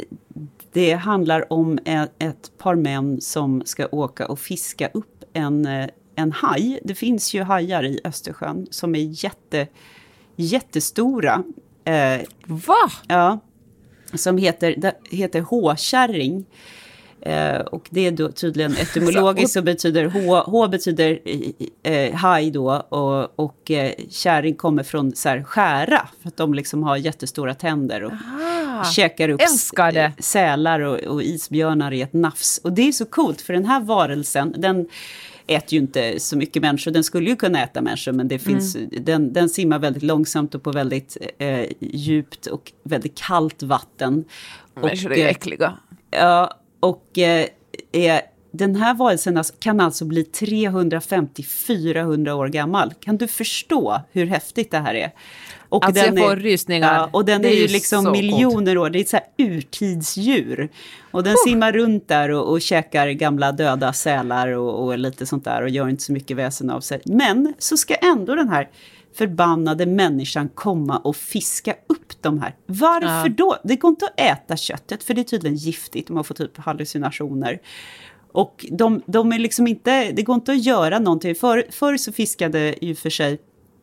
det handlar om ett par män som ska åka och fiska upp en, en haj. Det finns ju hajar i Östersjön som är jätte, jättestora. Eh, Va? Ja, som heter, heter håkärring. Eh, och det är då tydligen etymologiskt så betyder H, H betyder eh, haj då och, och eh, kärring kommer från så här, skära för att de liksom har jättestora tänder och Aha, käkar upp älskade. sälar och, och isbjörnar i ett nafs. Och det är så coolt för den här varelsen, den äter ju inte så mycket människor. Den skulle ju kunna äta människor, men det finns, mm. den, den simmar väldigt långsamt och på väldigt eh, djupt och väldigt kallt vatten. Människor är äckliga. Ja, och eh, eh, den här varelsen kan alltså bli trehundrafemtio till fyrahundra år gammal. Kan du förstå hur häftigt det här är? Och alltså den jag får är, rysningar. Ja, och den är, är ju liksom miljoner år. Det är ett så här urtidsdjur. Och den oh. simmar runt där och, och käkar gamla döda sälar och, och lite sånt där. Och gör inte så mycket väsen av sig. Men så ska ändå den här förbannade människan komma och fiska upp de här. Varför ja. då? Det går inte att äta köttet för det är tydligen giftigt. Man får typ hallucinationer. Och de, de är liksom inte, det går inte att göra någonting. För, förr så fiskade ju för sig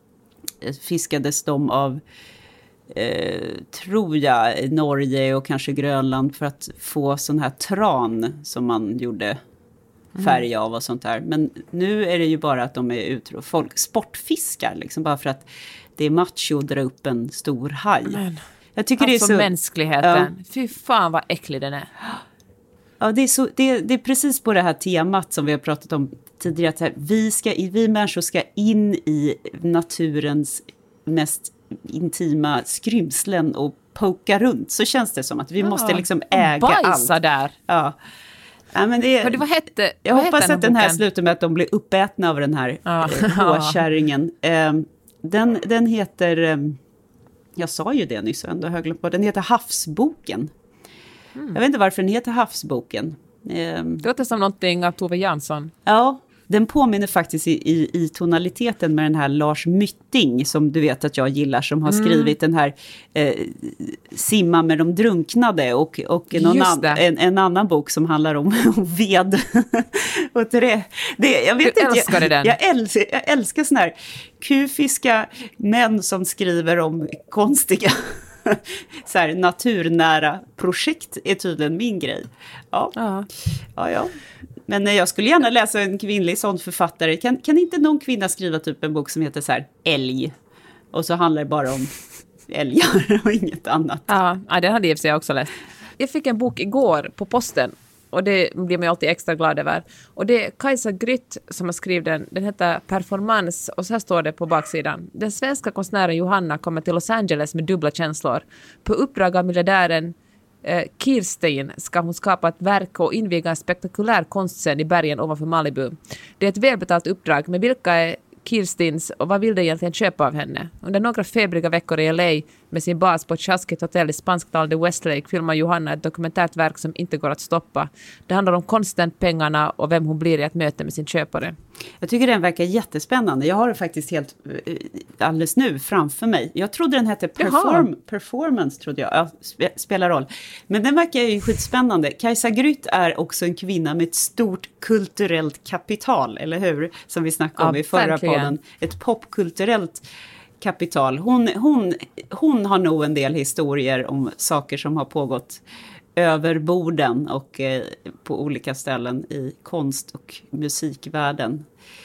fiskades de av eh, tror jag Norge och kanske Grönland för att få sån här tran som man gjorde färg av och sånt där. Men nu är det ju bara att de är ute och folk sportfiskar liksom bara för att det är macho att dra upp en stor haj. Men, jag tycker alltså det är så mänskligheten. Ja. Fy fan vad äcklig den är. Ja, det är, så, det, det är precis på det här temat som vi har pratat om tidigare. Att här, vi, ska, vi människor ska in i naturens mest intima skrymslen och poka runt. Så känns det som att vi ja, måste liksom äga bajsa allt. Där. Ja. Ja, men det, men det vad hette, jag vad hoppas hette att den här slutar med att de blir uppätna av den här ja. hårkärringen. Den, den heter, jag sa ju det nyss, ändå har jag glömt på, den heter Havsboken. Mm. Jag vet inte varför den heter Havsboken. Det låter som någonting av Tove Jansson. Ja, Den påminner faktiskt i, i, i tonaliteten med den här Lars Mytting som du vet att jag gillar, som har skrivit mm. den här eh, Simma med de drunknade och, och någon an, en, en annan bok som handlar om, om ved. och det, det, jag vet du inte, älskar jag, den. Jag älskar, jag älskar såna här kufiska män som skriver om konstiga så här, naturnära projekt är tydligen min grej. Ja, ja, ja. ja. Men jag skulle gärna läsa en kvinnlig sån författare. Kan, kan inte någon kvinna skriva typ en bok som heter så här Älg? Och så handlar det bara om älgar och inget annat. Ja, ja det hade jag också läst. Jag fick en bok igår på posten. Och det blir man alltid extra glad över. Och det är Kajsa Grytt som har skrivit den. Den heter Performance. Och så här står det på baksidan. Den svenska konstnären Johanna kommer till Los Angeles med dubbla känslor. På uppdrag av miljardären eh, Kirstein ska hon skapa ett verk och inviga en spektakulär konstscen i bergen ovanför Malibu. Det är ett välbetalt uppdrag. Men vilka är Kirstins och vad vill det egentligen köpa av henne? Under några febriga veckor i L A med sin bas på ett tjaskigt hotell i spansktalande Westlake filmar Johanna ett dokumentärt verk som inte går att stoppa. Det handlar om konsten, pengarna och vem hon blir i ett möte med sin köpare. Jag tycker den verkar jättespännande. Jag har det faktiskt helt alldeles nu framför mig. Jag trodde den hette perform, Performance, trodde jag. Ja, sp- spelar roll. Men den verkar ju skitspännande. Kajsa Grytt är också en kvinna med ett stort kulturellt kapital, eller hur? Som vi snackade om ja, i förra verkligen. podden. Ett popkulturellt kapital. Hon, hon, hon har nog en del historier om saker som har pågått över borden och eh, på olika ställen i konst- och musikvärlden.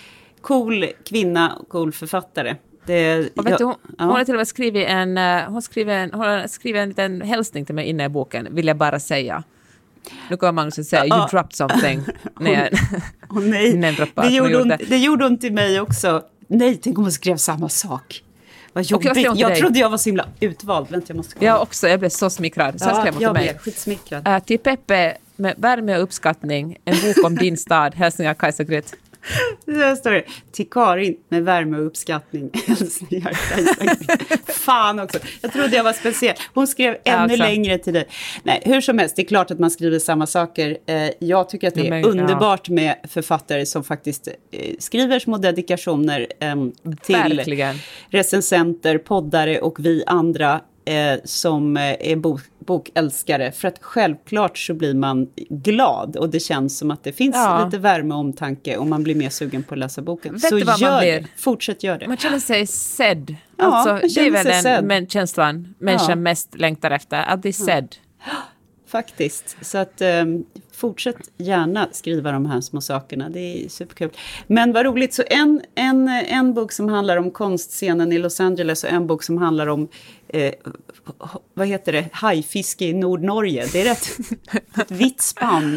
Cool kvinna och cool författare. Det, och vet jag, du, hon, ja. hon har till och med skrivit en, hon skriver en, hon har skrivit en liten hälsning till mig inne i boken, vill jag bara säga. Nu kommer Magnus att säga, you dropped something. Nej, oh, nej. det, gjorde hon, det gjorde hon till mig också. Nej, tänk om hon skrev samma sak. Vad jobbigt. Okay, jag jag trodde jag var så himla utvald. Vänta, jag måste komma. Jag också, jag blev så smickrad. Så ja, skrev jag till blev skitsmickrad. Uh, till Peppe med värme och uppskattning, en bok om din stad, hälsningar Kajsa Grytt. Det står det. Till Karin med värme och uppskattning, hälsningar Kajsa Grytt. Fan också. Jag trodde jag var speciell. Hon skrev ännu ja, längre till dig. Nej, hur som helst, det är klart att man skriver samma saker. Eh, jag tycker att det är men, underbart ja. med författare som faktiskt eh, skriver små dedikationer eh, till Verkligen. recensenter, poddare och vi andra eh, som eh, är bok, bokälskare. För att självklart så blir man glad och det känns som att det finns ja. lite värme och omtanke och man blir mer sugen på att läsa boken. Vet så vad gör man blir? det. Fortsätt göra det. Man känner sig sedd. Ja, alltså, det är väl den sedd. men, känslan människan ja. mest längtar efter. Att bli ja. sedd. Faktiskt. Så att um, fortsätt gärna skriva de här små sakerna. Det är superkul. Men vad roligt. Så en, en, en bok som handlar om konstscenen i Los Angeles och en bok som handlar om eh, vad heter det? Hajfiske i Nordnorge. Det är rätt ett vitt spann.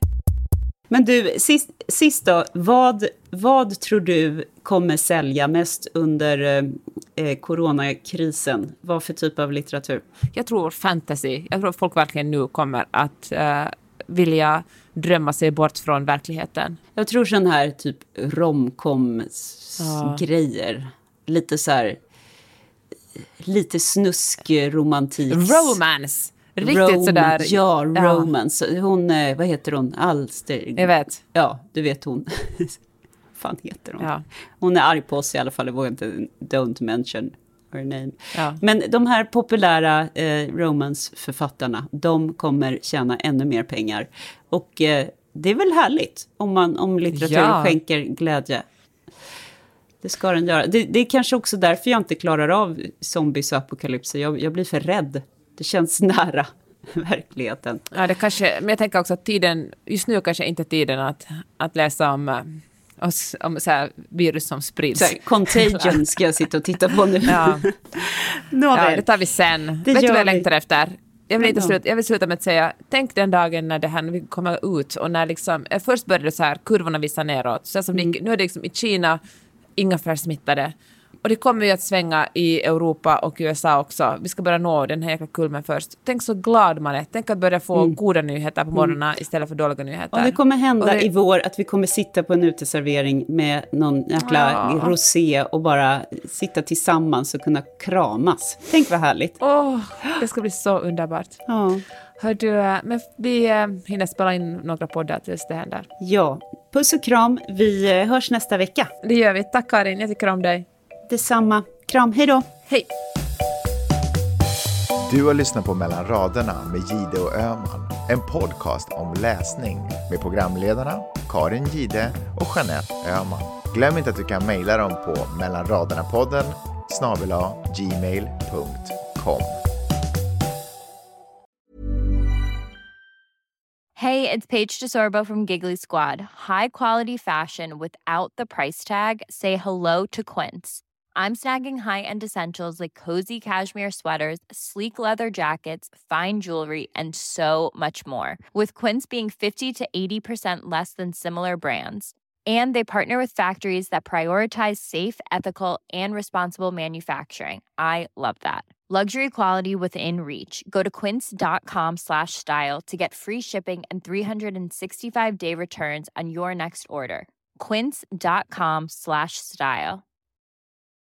Men du, sist, sist då. Vad, vad tror du kommer sälja mest under eh, coronakrisen? Vad för typ av litteratur? Jag tror fantasy. Jag tror att folk verkligen nu kommer att eh, vilja drömma sig bort från verkligheten. Jag tror sån här typ romcoms-grejer. Ja. Lite så här, lite snusk-romantik. Romance! Riktigt Rom- sådär. Ja, romance. Hon, vad heter hon? Alster. Jag vet. Ja, du vet hon. Fan heter hon. Ja. Hon är arg på oss i alla fall. Det var inte don't mention her name. Ja. Men de här populära eh, romance-författarna, de kommer tjäna ännu mer pengar. Och eh, det är väl härligt om, man, om litteratur ja. skänker glädje. Det ska den göra. Det, det är kanske också därför jag inte klarar av zombies och apokalypser. Jag, jag blir för rädd. Det känns nära verkligheten. Ja, det kanske, men jag tänker också att tiden, just nu kanske inte tiden att, att läsa om, om, om så här virus som sprids. Så här, Contagion ska jag sitta och titta på nu. Ja, ja det tar vi sen. Det Vet du vad jag vi. längtar efter? Jag vill, inte sluta, jag vill sluta med att säga, tänk den dagen när det här när vi kommer ut och när liksom, först började det så här, kurvorna visar neråt. Så som mm. det, nu är det liksom i Kina, inga fler smittade. Och det kommer ju att svänga i Europa och U S A också. Vi ska börja nå den här jäkla kulmen först. Tänk så glad man är. Tänk att börja få mm. goda nyheter på morgonen mm. istället för dåliga nyheter. Och det kommer hända det... i vår att vi kommer sitta på en uteservering med någon jäkla ja. rosé och bara sitta tillsammans och kunna kramas. Tänk vad härligt. Åh, oh, det ska bli så underbart. Ja. Hör du, men vi hinner spela in några poddar tills det händer. Ja, Puss och kram, vi eh, hörs nästa vecka. Det gör vi. Tack Karin, jag tycker om dig. Detsamma. Kram, hej då. Hej. Du har lyssnat på Mellan raderna med Gide och Öhman. En podcast om läsning med programledarna Karin Gide och Jeanette Öhman. Glöm inte att du kan mejla dem på mellanraderna-podden snabel-a gmail punkt com. Hey, it's Paige DeSorbo from Giggly Squad. High quality fashion without the price tag. Say hello to Quince. I'm snagging high-end essentials like cozy cashmere sweaters, sleek leather jackets, fine jewelry, and so much more. With Quince being fifty to eighty percent less than similar brands. And they partner with factories that prioritize safe, ethical, and responsible manufacturing. I love that. Luxury quality within reach. Go to quince.com slash style to get free shipping and three sixty-five day returns on your next order. Quince.com slash style.